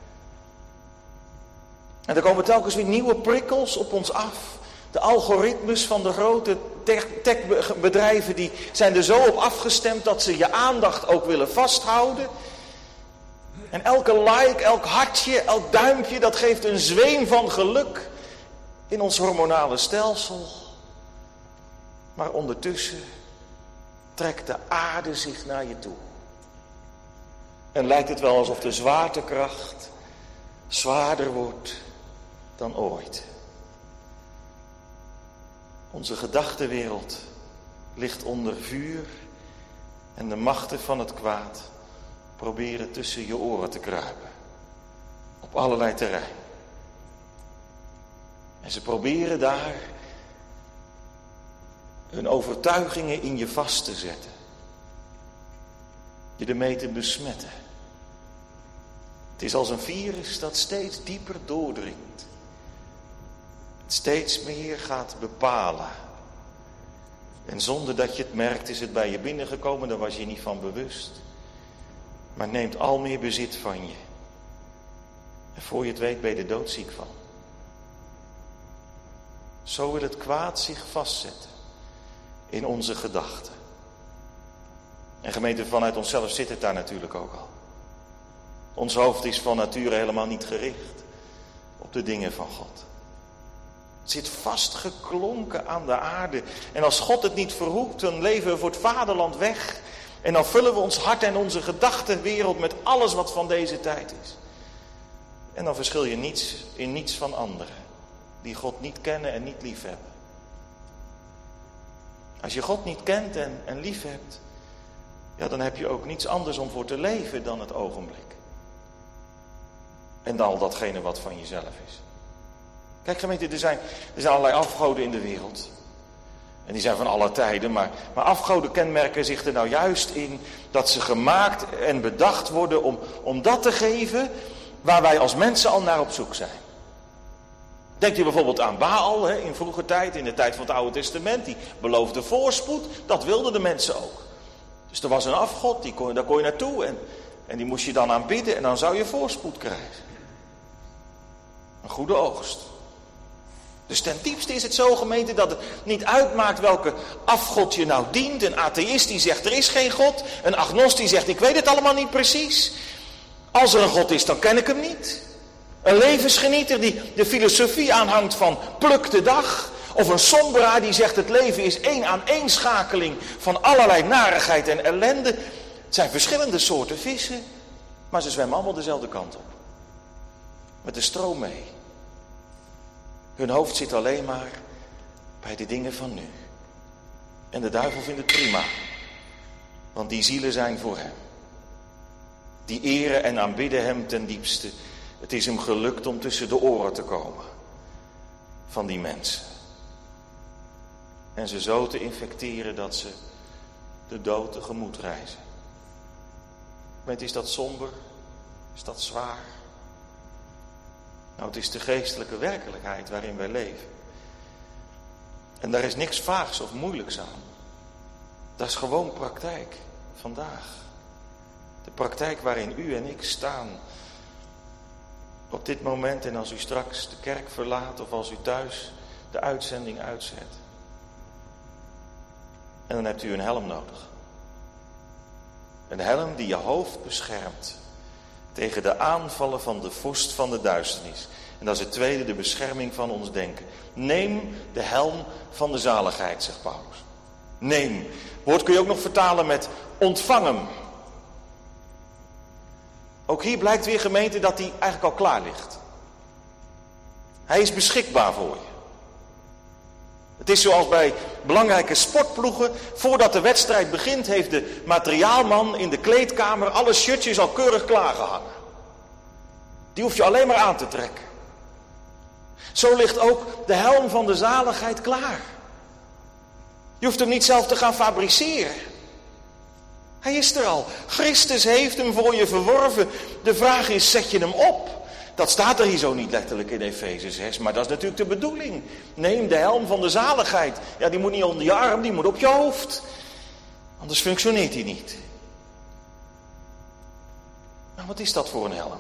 En er komen telkens weer nieuwe prikkels op ons af. De algoritmes van de grote techbedrijven die zijn er zo op afgestemd dat ze je aandacht ook willen vasthouden. En elke like, elk hartje, elk duimpje, dat geeft een zweem van geluk in ons hormonale stelsel. Maar ondertussen trekt de aarde zich naar je toe. En lijkt het wel alsof de zwaartekracht zwaarder wordt dan ooit. Onze gedachtenwereld ligt onder vuur en de machten van het kwaad proberen tussen je oren te kruipen. Op allerlei terrein. En ze proberen daar hun overtuigingen in je vast te zetten. Je ermee te besmetten. Het is als een virus dat steeds dieper doordringt. Het steeds meer gaat bepalen. En zonder dat je het merkt is het bij je binnengekomen, daar was je niet van bewust. Maar neemt al meer bezit van je. En voor je het weet ben je er doodziek van. Zo wil het kwaad zich vastzetten in onze gedachten. En gemeente, vanuit onszelf zit het daar natuurlijk ook al. Ons hoofd is van nature helemaal niet gericht op de dingen van God. Het zit vastgeklonken aan de aarde. En als God het niet verhoekt, dan leven we voor het vaderland weg. En dan vullen we ons hart en onze gedachtenwereld met alles wat van deze tijd is. En dan verschil je niets in niets van anderen die God niet kennen en niet lief hebben. Als je God niet kent en, en lief hebt, ja, dan heb je ook niets anders om voor te leven dan het ogenblik. En dan al datgene wat van jezelf is. Kijk gemeente, er zijn, er zijn allerlei afgoden in de wereld. En die zijn van alle tijden, maar, maar afgoden kenmerken zich er nou juist in dat ze gemaakt en bedacht worden om, om dat te geven waar wij als mensen al naar op zoek zijn. Denkt u bijvoorbeeld aan Baal, hè, in vroege tijd, in de tijd van het Oude Testament. Die beloofde voorspoed, dat wilden de mensen ook. Dus er was een afgod, die kon, daar kon je naartoe en, en die moest je dan aanbidden en dan zou je voorspoed krijgen. Een goede oogst. Dus ten diepste is het zo, gemeente, dat het niet uitmaakt welke afgod je nou dient. Een atheïst die zegt er is geen God. Een agnost die zegt ik weet het allemaal niet precies. Als er een God is, dan ken ik hem niet. Een levensgenieter die de filosofie aanhangt van pluk de dag. Of een somberaar die zegt het leven is één aaneenschakeling van allerlei narigheid en ellende. Het zijn verschillende soorten vissen, maar ze zwemmen allemaal dezelfde kant op. Met de stroom mee. Hun hoofd zit alleen maar bij de dingen van nu. En de duivel vindt het prima. Want die zielen zijn voor hem. Die eren en aanbidden hem ten diepste. Het is hem gelukt om tussen de oren te komen van die mensen. En ze zo te infecteren dat ze de dood tegemoet reizen. Weet, is dat somber? Is dat zwaar? Nou, het is de geestelijke werkelijkheid waarin wij leven. En daar is niks vaags of moeilijks aan. Dat is gewoon praktijk vandaag. De praktijk waarin u en ik staan. Op dit moment en als u straks de kerk verlaat of als u thuis de uitzending uitzet. En dan hebt u een helm nodig. Een helm die je hoofd beschermt tegen de aanvallen van de vorst van de duisternis. En dat is het tweede, de bescherming van ons denken. Neem de helm van de zaligheid, zegt Paulus. Neem. Woord kun je ook nog vertalen met ontvang hem. Ook hier blijkt weer, gemeente, dat hij eigenlijk al klaar ligt. Hij is beschikbaar voor je. Het is zoals bij belangrijke sportploegen. Voordat de wedstrijd begint heeft de materiaalman in de kleedkamer alle shirtjes al keurig klaargehangen. Die hoef je alleen maar aan te trekken. Zo ligt ook de helm van de zaligheid klaar. Je hoeft hem niet zelf te gaan fabriceren. Hij is er al. Christus heeft hem voor je verworven. De vraag is, zet je hem op? Dat staat er hier zo niet letterlijk in Efeze zes, maar dat is natuurlijk de bedoeling. Neem de helm van de zaligheid. Ja, die moet niet onder je arm, die moet op je hoofd. Anders functioneert die niet. Nou, wat is dat voor een helm?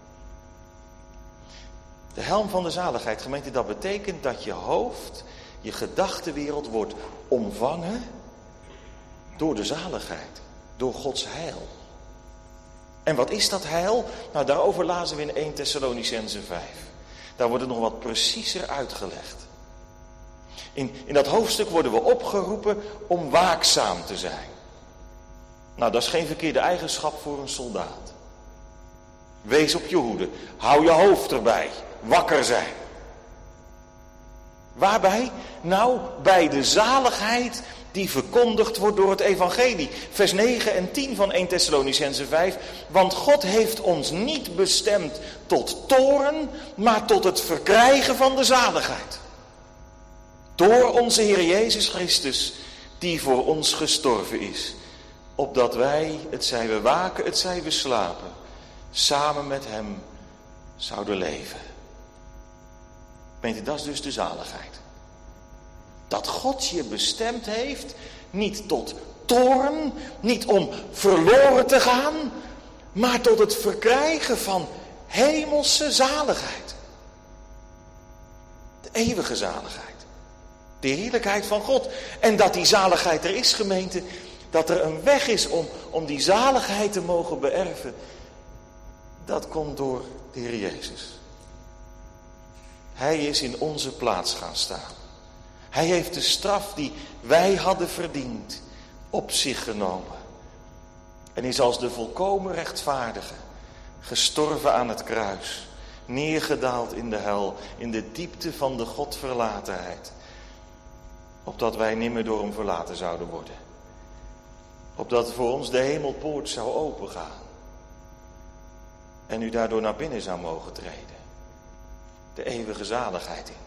De helm van de zaligheid, gemeente, dat betekent dat je hoofd, je gedachtenwereld wordt omvangen door de zaligheid. Door Gods heil. En wat is dat heil? Nou, daarover lazen we in eerste Thessalonicenzen vijf. Daar wordt het nog wat preciezer uitgelegd. In, in dat hoofdstuk worden we opgeroepen om waakzaam te zijn. Nou, dat is geen verkeerde eigenschap voor een soldaat. Wees op je hoede. Hou je hoofd erbij. Wakker zijn. Waarbij? Nou, bij de zaligheid die verkondigd wordt door het evangelie. Vers negen en tien van eerste Thessalonicenzen vijf. Want God heeft ons niet bestemd tot toorn, maar tot het verkrijgen van de zaligheid. Door onze Heer Jezus Christus, die voor ons gestorven is. Opdat wij, het zij we waken, het zij we slapen, samen met hem zouden leven. Weet je, dat is dus de zaligheid. Dat God je bestemd heeft, niet tot toorn, niet om verloren te gaan, maar tot het verkrijgen van hemelse zaligheid. De eeuwige zaligheid. De heerlijkheid van God. En dat die zaligheid er is, gemeente, dat er een weg is om, om die zaligheid te mogen beërven, dat komt door de Heer Jezus. Hij is in onze plaats gaan staan. Hij heeft de straf die wij hadden verdiend op zich genomen. En is als de volkomen rechtvaardige gestorven aan het kruis. Neergedaald in de hel, in de diepte van de Godverlatenheid. Opdat wij nimmer door hem verlaten zouden worden. Opdat voor ons de hemelpoort zou opengaan. En u daardoor naar binnen zou mogen treden. De eeuwige zaligheid in.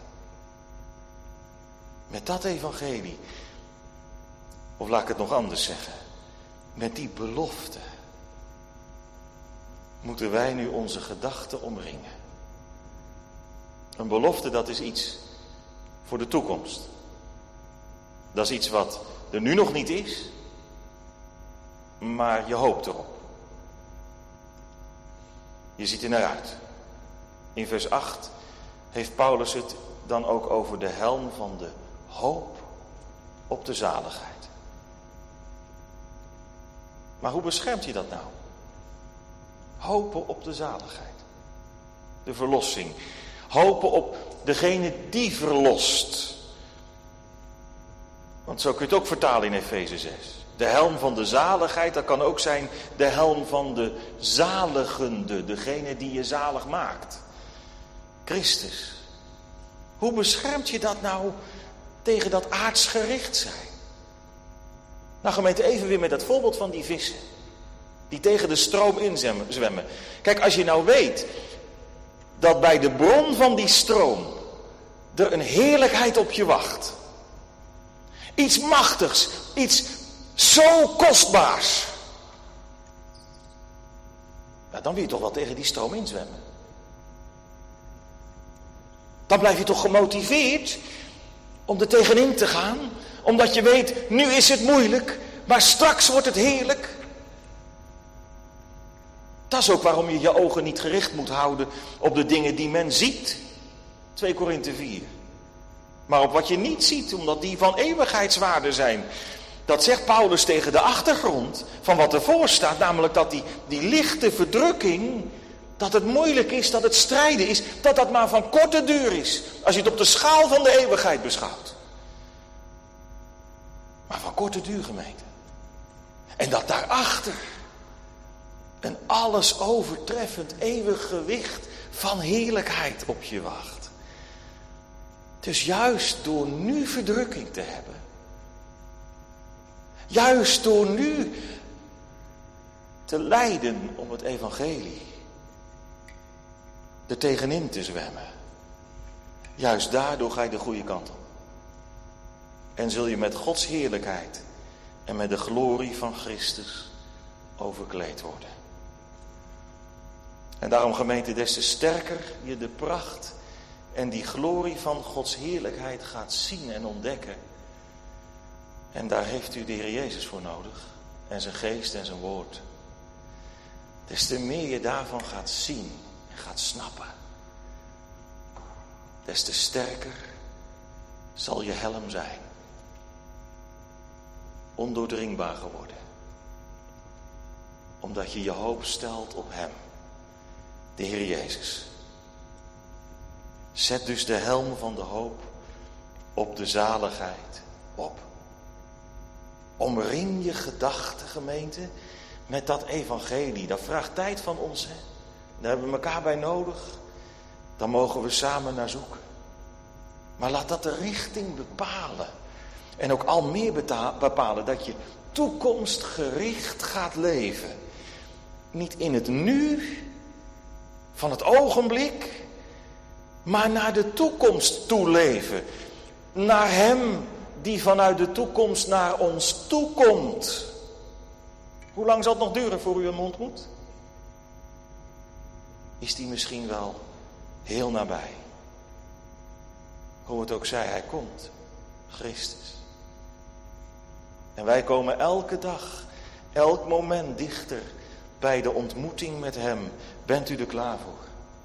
Met dat evangelie, of laat ik het nog anders zeggen, met die belofte, moeten wij nu onze gedachten omringen. Een belofte, dat is iets voor de toekomst. Dat is iets wat er nu nog niet is, maar je hoopt erop. Je ziet er naar uit. In vers acht heeft Paulus het dan ook over de helm van de hoop op de zaligheid. Maar hoe beschermt je dat nou? Hopen op de zaligheid. De verlossing. Hopen op degene die verlost. Want zo kun je het ook vertalen in Efeze zes. De helm van de zaligheid, dat kan ook zijn de helm van de zaligende. Degene die je zalig maakt. Christus. Hoe beschermt je dat nou tegen dat aardsgericht zijn? Nou gemeente, even weer met dat voorbeeld van die vissen. Die tegen de stroom inzwemmen. Kijk, als je nou weet dat bij de bron van die stroom er een heerlijkheid op je wacht. Iets machtigs, iets zo kostbaars. Nou, dan wil je toch wel tegen die stroom inzwemmen. Dan blijf je toch gemotiveerd om er tegenin te gaan. Omdat je weet, nu is het moeilijk, maar straks wordt het heerlijk. Dat is ook waarom je je ogen niet gericht moet houden op de dingen die men ziet. twee Korinthe vier. Maar op wat je niet ziet, omdat die van eeuwigheidswaarde zijn. Dat zegt Paulus tegen de achtergrond van wat ervoor staat. Namelijk dat die, die lichte verdrukking, dat het moeilijk is, dat het strijden is. Dat dat maar van korte duur is. Als je het op de schaal van de eeuwigheid beschouwt. Maar van korte duur, gemeente. En dat daarachter een alles overtreffend eeuwig gewicht van heerlijkheid op je wacht. Dus juist door nu verdrukking te hebben. Juist door nu te lijden om het evangelie. Er tegenin te zwemmen. Juist daardoor ga je de goede kant op. En zul je met Gods heerlijkheid en met de glorie van Christus overkleed worden. En daarom, gemeente, des te sterker je de pracht en die glorie van Gods heerlijkheid gaat zien en ontdekken. En daar heeft u de Heer Jezus voor nodig. En zijn geest en zijn woord. Des te meer je daarvan gaat zien en gaat snappen. Des te sterker zal je helm zijn. Ondoordringbaar geworden. Omdat je je hoop stelt op hem. De Heer Jezus. Zet dus de helm van de hoop op de zaligheid op. Omring je gedachten, gemeente, met dat evangelie. Dat vraagt tijd van ons, hè. Daar hebben we elkaar bij nodig. Daar mogen we samen naar zoeken. Maar laat dat de richting bepalen. En ook al meer bepalen dat je toekomstgericht gaat leven. Niet in het nu van het ogenblik, maar naar de toekomst toe leven. Naar hem die vanuit de toekomst naar ons toekomt. Hoe lang zal het nog duren voor u hem ontmoet? Is die misschien wel heel nabij? Hoe het ook zij, hij komt. Christus. En wij komen elke dag, elk moment dichter bij de ontmoeting met hem. Bent u er klaar voor?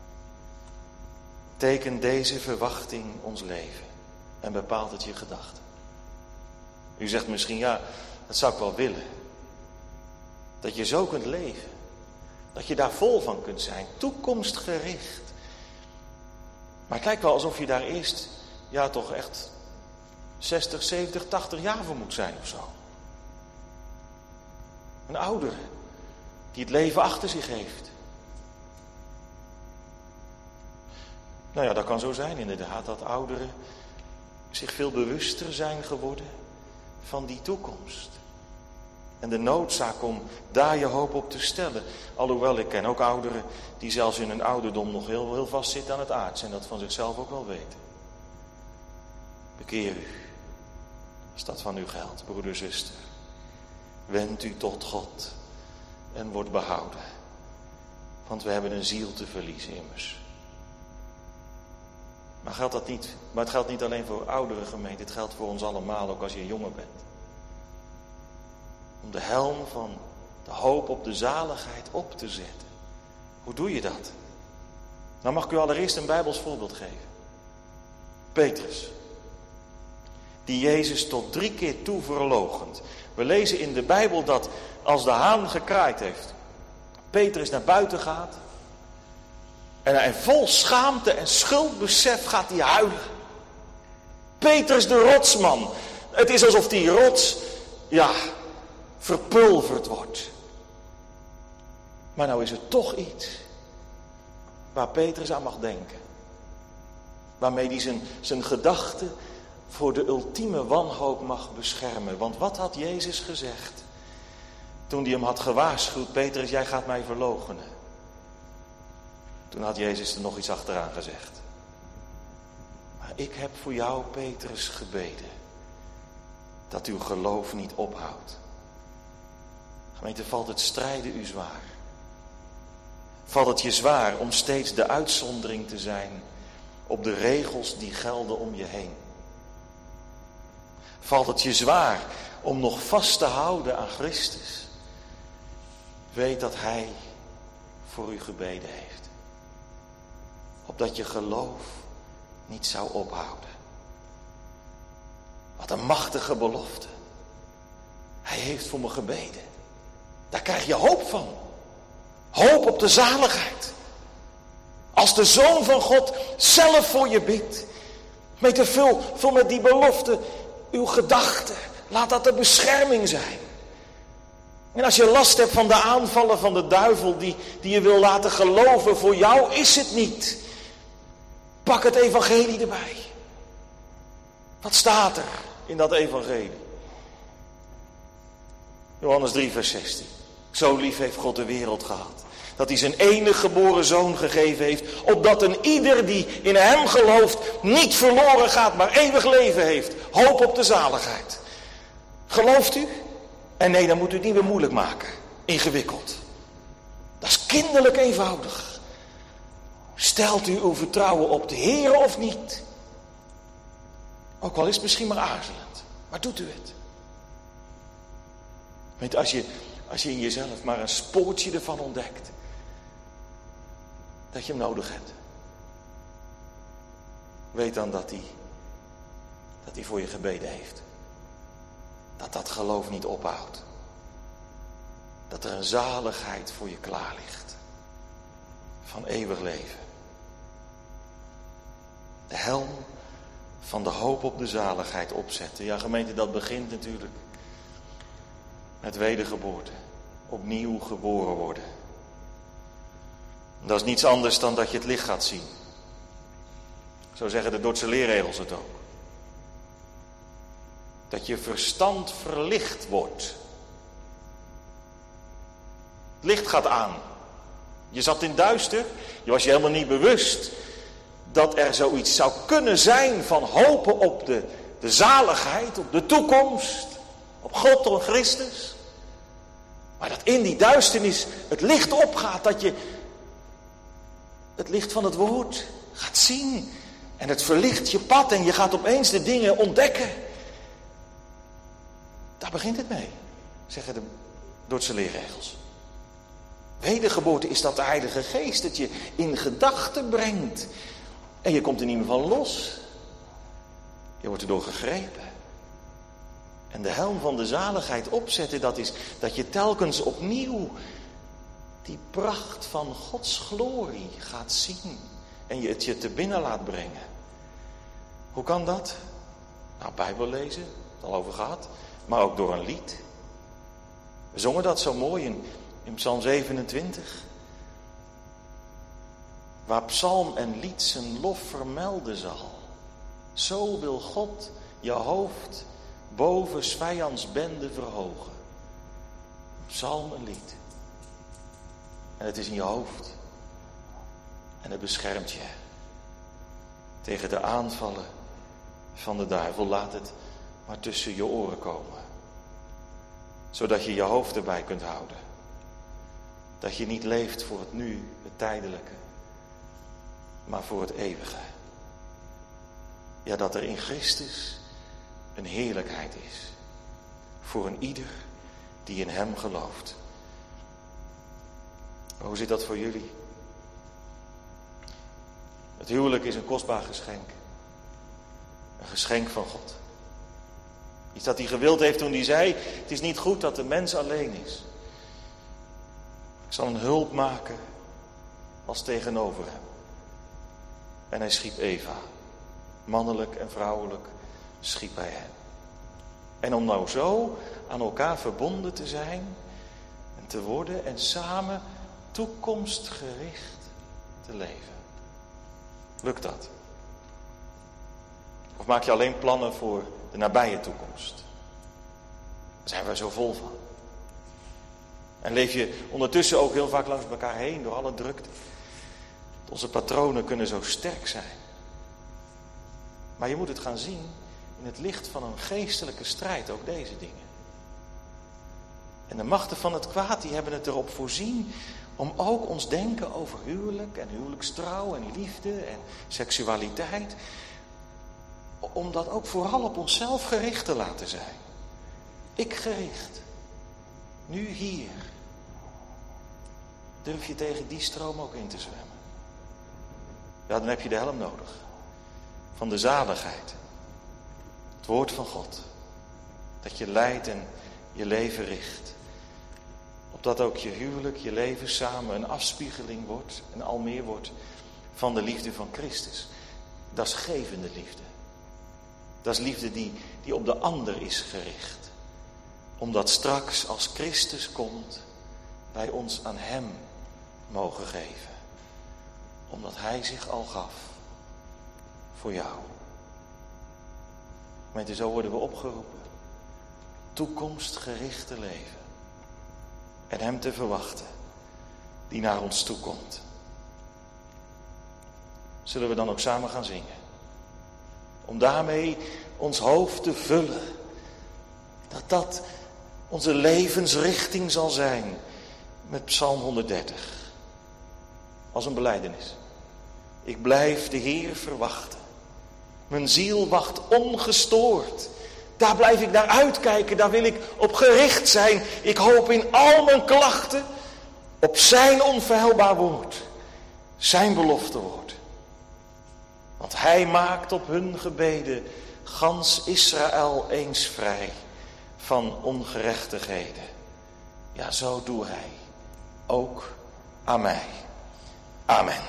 Teken deze verwachting ons leven en bepaalt het je gedachten. U zegt misschien, ja, dat zou ik wel willen. Dat je zo kunt leven. Dat je daar vol van kunt zijn. Toekomstgericht. Maar het lijkt wel alsof je daar eerst, ja toch echt zestig, zeventig, tachtig jaar voor moet zijn of zo. Een oudere die het leven achter zich heeft. Nou ja, dat kan zo zijn inderdaad, dat ouderen zich veel bewuster zijn geworden van die toekomst. En de noodzaak om daar je hoop op te stellen. Alhoewel, ik ken ook ouderen die zelfs in hun ouderdom nog heel, heel vast zitten aan het aards. En dat van zichzelf ook wel weten. Bekeer u. Als dat van u geldt, broeder, zuster. Wend u tot God. En word behouden. Want we hebben een ziel te verliezen immers. Maar geldt dat niet? Maar het geldt niet alleen voor oudere gemeenten. Het geldt voor ons allemaal, ook als je jonger bent. Om de helm van de hoop op de zaligheid op te zetten. Hoe doe je dat? Nou mag ik u allereerst een Bijbels voorbeeld geven. Petrus. Die Jezus tot drie keer toe verloochent. We lezen in de Bijbel dat als de haan gekraaid heeft, Petrus naar buiten gaat. En hij vol schaamte en schuldbesef gaat hij huilen. Petrus de rotsman. Het is alsof die rots, ja, verpulverd wordt. Maar nou is er toch iets waar Petrus aan mag denken. Waarmee hij zijn, zijn gedachten voor de ultieme wanhoop mag beschermen. Want wat had Jezus gezegd toen hij hem had gewaarschuwd? Petrus, jij gaat mij verloochenen. Toen had Jezus er nog iets achteraan gezegd. Maar ik heb voor jou, Petrus, gebeden dat uw geloof niet ophoudt. Gemeente, valt het strijden u zwaar? Valt het je zwaar om steeds de uitzondering te zijn op de regels die gelden om je heen? Valt het je zwaar om nog vast te houden aan Christus? Weet dat Hij voor u gebeden heeft. Opdat je geloof niet zou ophouden. Wat een machtige belofte. Hij heeft voor me gebeden. Daar krijg je hoop van. Hoop op de zaligheid. Als de Zoon van God zelf voor je bidt. Met te vul, vul met die belofte uw gedachten. Laat dat de bescherming zijn. En als je last hebt van de aanvallen van de duivel die, die je wil laten geloven, voor jou is het niet. Pak het evangelie erbij. Wat staat er in dat evangelie? Johannes drie vers zestien. Zo lief heeft God de wereld gehad, dat hij zijn enige geboren zoon gegeven heeft, opdat een ieder die in hem gelooft niet verloren gaat, maar eeuwig leven heeft. Hoop op de zaligheid. Gelooft u? En nee, dan moet u het niet meer moeilijk maken. Ingewikkeld. Dat is kinderlijk eenvoudig. Stelt u uw vertrouwen op de Heer of niet? Ook al is het misschien maar aarzelend. Maar doet u het? Weet, als je, als je in jezelf maar een spoortje ervan ontdekt, dat je hem nodig hebt, weet dan dat hij, dat hij voor je gebeden heeft. Dat dat geloof niet ophoudt. Dat er een zaligheid voor je klaar ligt. Van eeuwig leven. De helm van de hoop op de zaligheid opzetten. Ja, gemeente, dat begint natuurlijk met wedergeboorte. Opnieuw geboren worden. Dat is niets anders dan dat je het licht gaat zien. Zo zeggen de Dordtse leerregels het ook. Dat je verstand verlicht wordt. Het licht gaat aan. Je zat in duister. Je was je helemaal niet bewust dat er zoiets zou kunnen zijn van hopen op de, de zaligheid, op de toekomst, op God, op Christus. Maar dat in die duisternis het licht opgaat, dat je het licht van het woord gaat zien. En het verlicht je pad en je gaat opeens de dingen ontdekken. Daar begint het mee, zeggen de Dordtse leerregels. Wedergeboorte is dat de Heilige Geest dat je in gedachten brengt. En je komt er niet meer van los. Je wordt erdoor gegrepen. En de helm van de zaligheid opzetten, dat is dat je telkens opnieuw die pracht van Gods glorie gaat zien. En je het je te binnen laat brengen. Hoe kan dat? Nou, Bijbel lezen, het al over gehad. Maar ook door een lied. We zongen dat zo mooi in, in Psalm zevenentwintig. Waar psalm en lied zijn lof vermelden zal. Zo wil God je hoofd boven 's vijands bende verhogen. Psalm en lied. En het is in je hoofd. En het beschermt je. Tegen de aanvallen van de duivel. Laat het maar tussen je oren komen. Zodat je je hoofd erbij kunt houden. Dat je niet leeft voor het nu, het tijdelijke, maar voor het eeuwige. Ja, dat er in Christus een heerlijkheid is. Voor een ieder die in hem gelooft. Hoe zit dat voor jullie? Het huwelijk is een kostbaar geschenk. Een geschenk van God. Iets dat hij gewild heeft toen hij zei, het is niet goed dat de mens alleen is. Ik zal een hulp maken als tegenover hem. En hij schiep Eva. Mannelijk en vrouwelijk schiep hij hen. En om nou zo aan elkaar verbonden te zijn en te worden en samen toekomstgericht te leven. Lukt dat? Of maak je alleen plannen voor de nabije toekomst? Daar zijn we zo vol van. En leef je ondertussen ook heel vaak langs elkaar heen door alle drukte. Onze patronen kunnen zo sterk zijn. Maar je moet het gaan zien in het licht van een geestelijke strijd, ook deze dingen. En de machten van het kwaad, die hebben het erop voorzien om ook ons denken over huwelijk en huwelijkstrouw en liefde en seksualiteit, om dat ook vooral op onszelf gericht te laten zijn. Ik gericht. Nu hier. Durf je tegen die stroom ook in te zwemmen? Ja, dan heb je de helm nodig. Van de zaligheid. Het woord van God. Dat je leidt en je leven richt. Opdat ook je huwelijk, je leven samen een afspiegeling wordt. En al meer wordt van de liefde van Christus. Dat is gevende liefde. Dat is liefde die, die op de ander is gericht. Omdat straks als Christus komt, wij ons aan hem mogen geven. Omdat hij zich al gaf voor jou. Gemeente, zo worden we opgeroepen. Toekomstgericht te leven. En hem te verwachten. Die naar ons toe komt. Zullen we dan ook samen gaan zingen? Om daarmee ons hoofd te vullen. Dat dat onze levensrichting zal zijn. Met Psalm honderddertig. Als een belijdenis. Ik blijf de Heer verwachten. Mijn ziel wacht ongestoord. Daar blijf ik naar uitkijken. Daar wil ik op gericht zijn. Ik hoop in al mijn klachten op zijn onfeilbaar woord. Zijn beloftewoord. Want hij maakt op hun gebeden gans Israël eens vrij van ongerechtigheden. Ja, zo doe hij. Ook aan mij. Amen.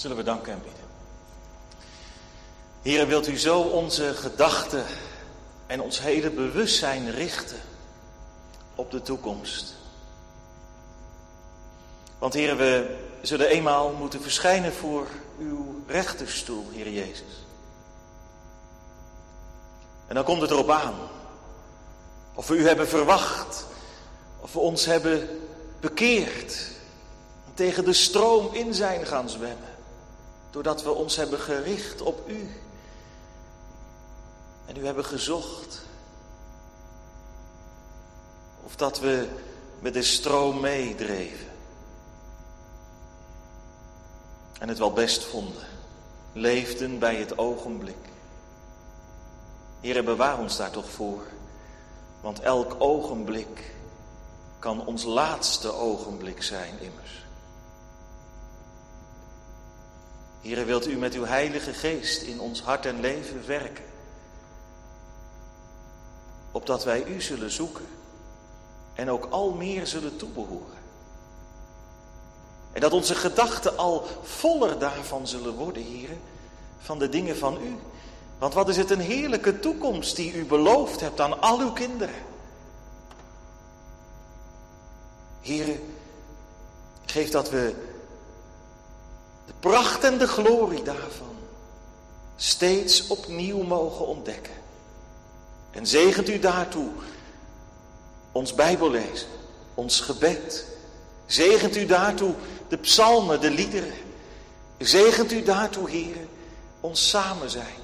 Zullen we danken en bidden. Heere, wilt u zo onze gedachten en ons hele bewustzijn richten op de toekomst. Want Heere, we zullen eenmaal moeten verschijnen voor uw rechterstoel, Heer Jezus. En dan komt het erop aan of we u hebben verwacht, of we ons hebben bekeerd, tegen de stroom in zijn gaan zwemmen, doordat we ons hebben gericht op u en u hebben gezocht. Of dat we met de stroom meedreven en het wel best vonden, leefden bij het ogenblik. Heere, bewaar ons daar toch voor, want elk ogenblik kan ons laatste ogenblik zijn immers. Heere, wilt u met uw heilige geest in ons hart en leven werken, opdat wij u zullen zoeken en ook al meer zullen toebehoren. En dat onze gedachten al voller daarvan zullen worden, Heere, van de dingen van u. Want wat is het een heerlijke toekomst die u beloofd hebt aan al uw kinderen. Heere, geef dat we de pracht en de glorie daarvan steeds opnieuw mogen ontdekken. En zegent u daartoe ons Bijbellezen, ons gebed. Zegent u daartoe de psalmen, de liederen. Zegent u daartoe, Heere, ons samen zijn.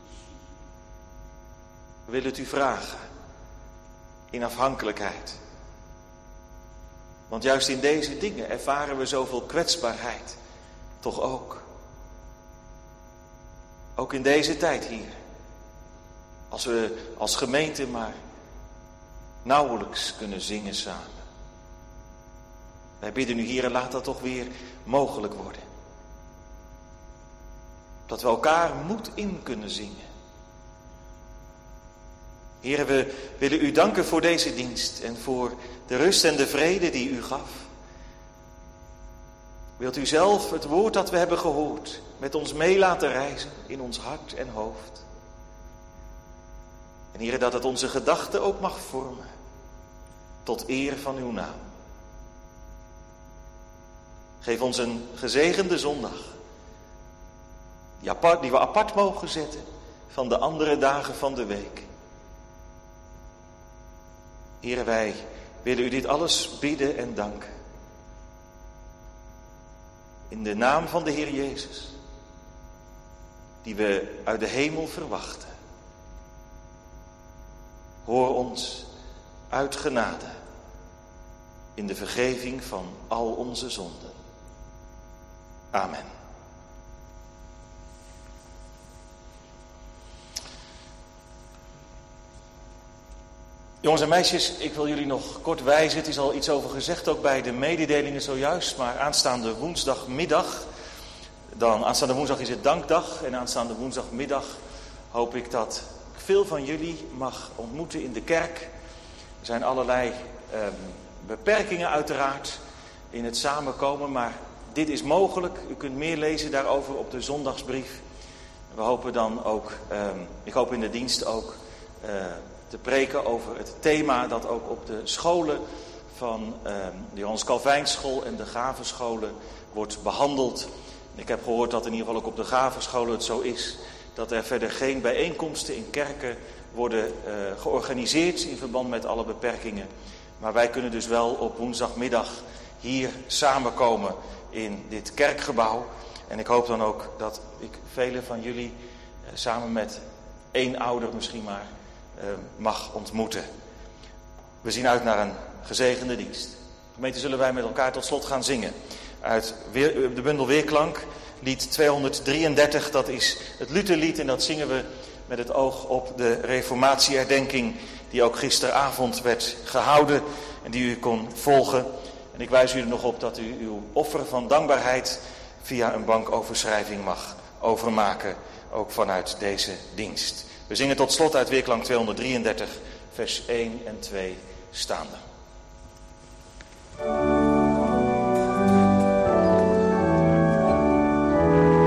We willen het u vragen in afhankelijkheid. Want juist in deze dingen ervaren we zoveel kwetsbaarheid. Toch ook. Ook in deze tijd, Heer. Als we als gemeente maar nauwelijks kunnen zingen samen. Wij bidden u, Heer, laat dat toch weer mogelijk worden. Dat we elkaar moed in kunnen zingen. Heer, we willen u danken voor deze dienst en voor de rust en de vrede die u gaf. Wilt u zelf het woord dat we hebben gehoord met ons mee laten reizen in ons hart en hoofd. En Heer, dat het onze gedachten ook mag vormen tot eer van uw naam. Geef ons een gezegende zondag, die, apart, die we apart mogen zetten van de andere dagen van de week. Heer, wij willen u dit alles bidden en danken. In de naam van de Heer Jezus, die we uit de hemel verwachten. Hoor ons uit genade in de vergeving van al onze zonden. Amen. Jongens en meisjes, ik wil jullie nog kort wijzen. Het is al iets over gezegd, ook bij de mededelingen zojuist. Maar aanstaande woensdagmiddag, dan aanstaande woensdag is het dankdag. En aanstaande woensdagmiddag hoop ik dat ik veel van jullie mag ontmoeten in de kerk. Er zijn allerlei eh, beperkingen uiteraard in het samenkomen, maar dit is mogelijk. U kunt meer lezen daarover op de zondagsbrief. We hopen dan ook, eh, ik hoop in de dienst ook, eh, te preken over het thema dat ook op de scholen van eh, de Johannes Calvijnschool en de Gavenscholen wordt behandeld. Ik heb gehoord dat in ieder geval ook op de Gavenscholen het zo is dat er verder geen bijeenkomsten in kerken worden uh, georganiseerd in verband met alle beperkingen. Maar wij kunnen dus wel op woensdagmiddag hier samenkomen in dit kerkgebouw. En ik hoop dan ook dat ik velen van jullie uh, samen met één ouder misschien maar uh, mag ontmoeten. We zien uit naar een gezegende dienst. Gemeente, zullen wij met elkaar tot slot gaan zingen uit weer, de bundel Weerklank. Lied tweehonderddrieëndertig, dat is het Lutherlied en dat zingen we met het oog op de reformatieherdenking die ook gisteravond werd gehouden en die u kon volgen. En ik wijs u er nog op dat u uw offer van dankbaarheid via een bankoverschrijving mag overmaken, ook vanuit deze dienst. We zingen tot slot uit Weerklank tweehonderddrieëndertig, vers één en twee staande. Thank you.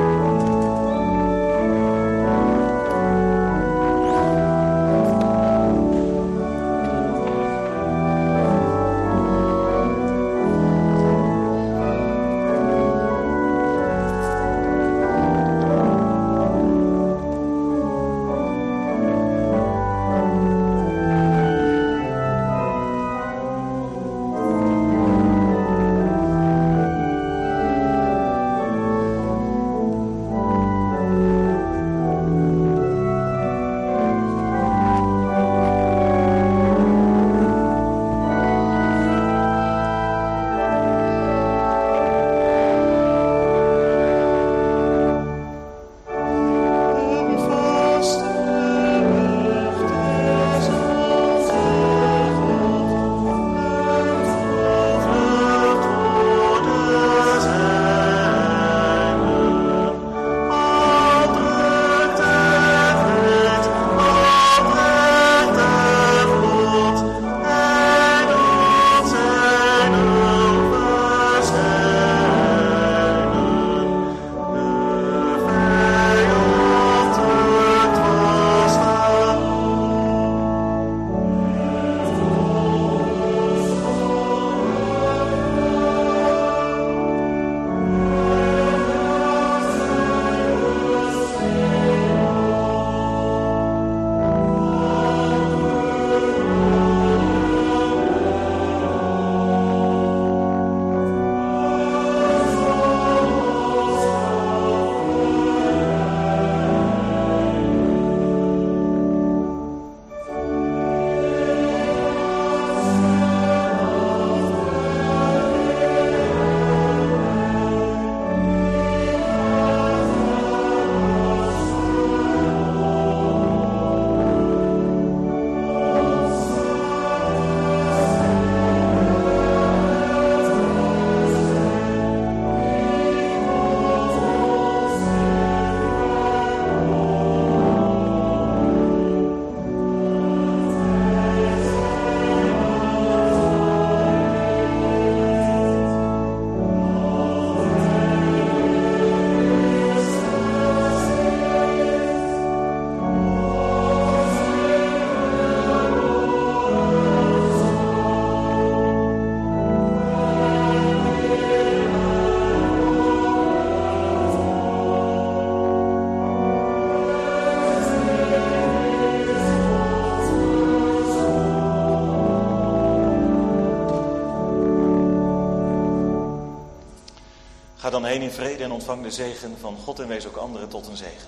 Ga dan heen in vrede en ontvang de zegen van God en wees ook anderen tot een zegen.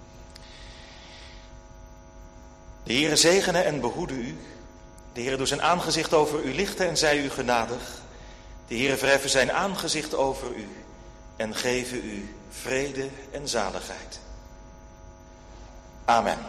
De Heere zegene en behoede u. De Heere doet zijn aangezicht over u lichten en zij u genadig. De Heere verheffe zijn aangezicht over u en geven u vrede en zaligheid. Amen.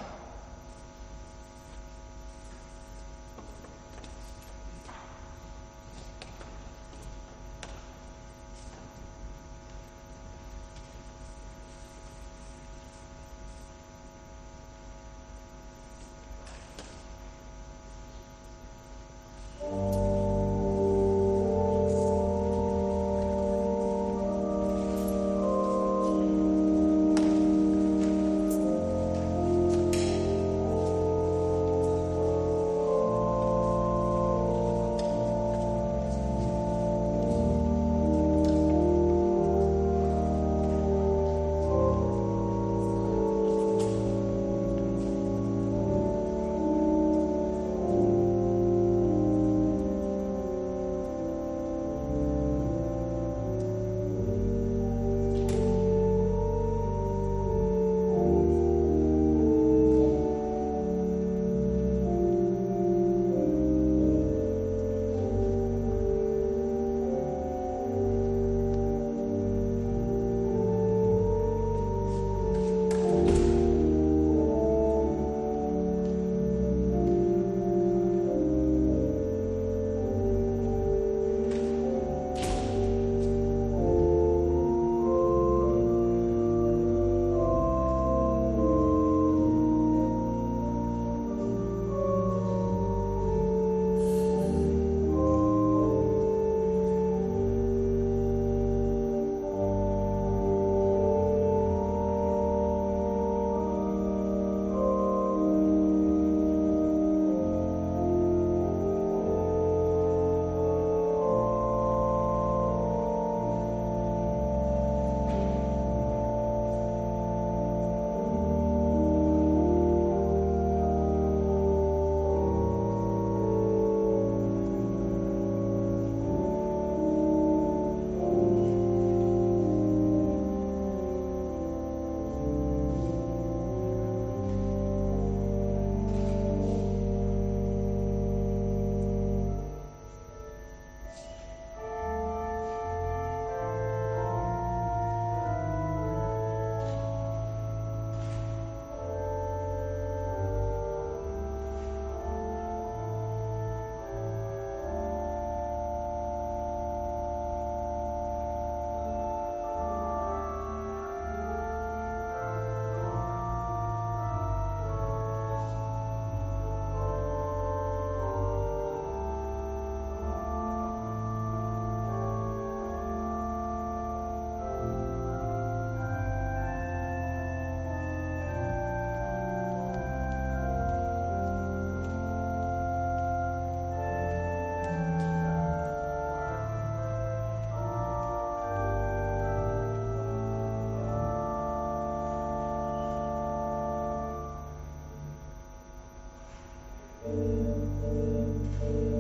Thank you.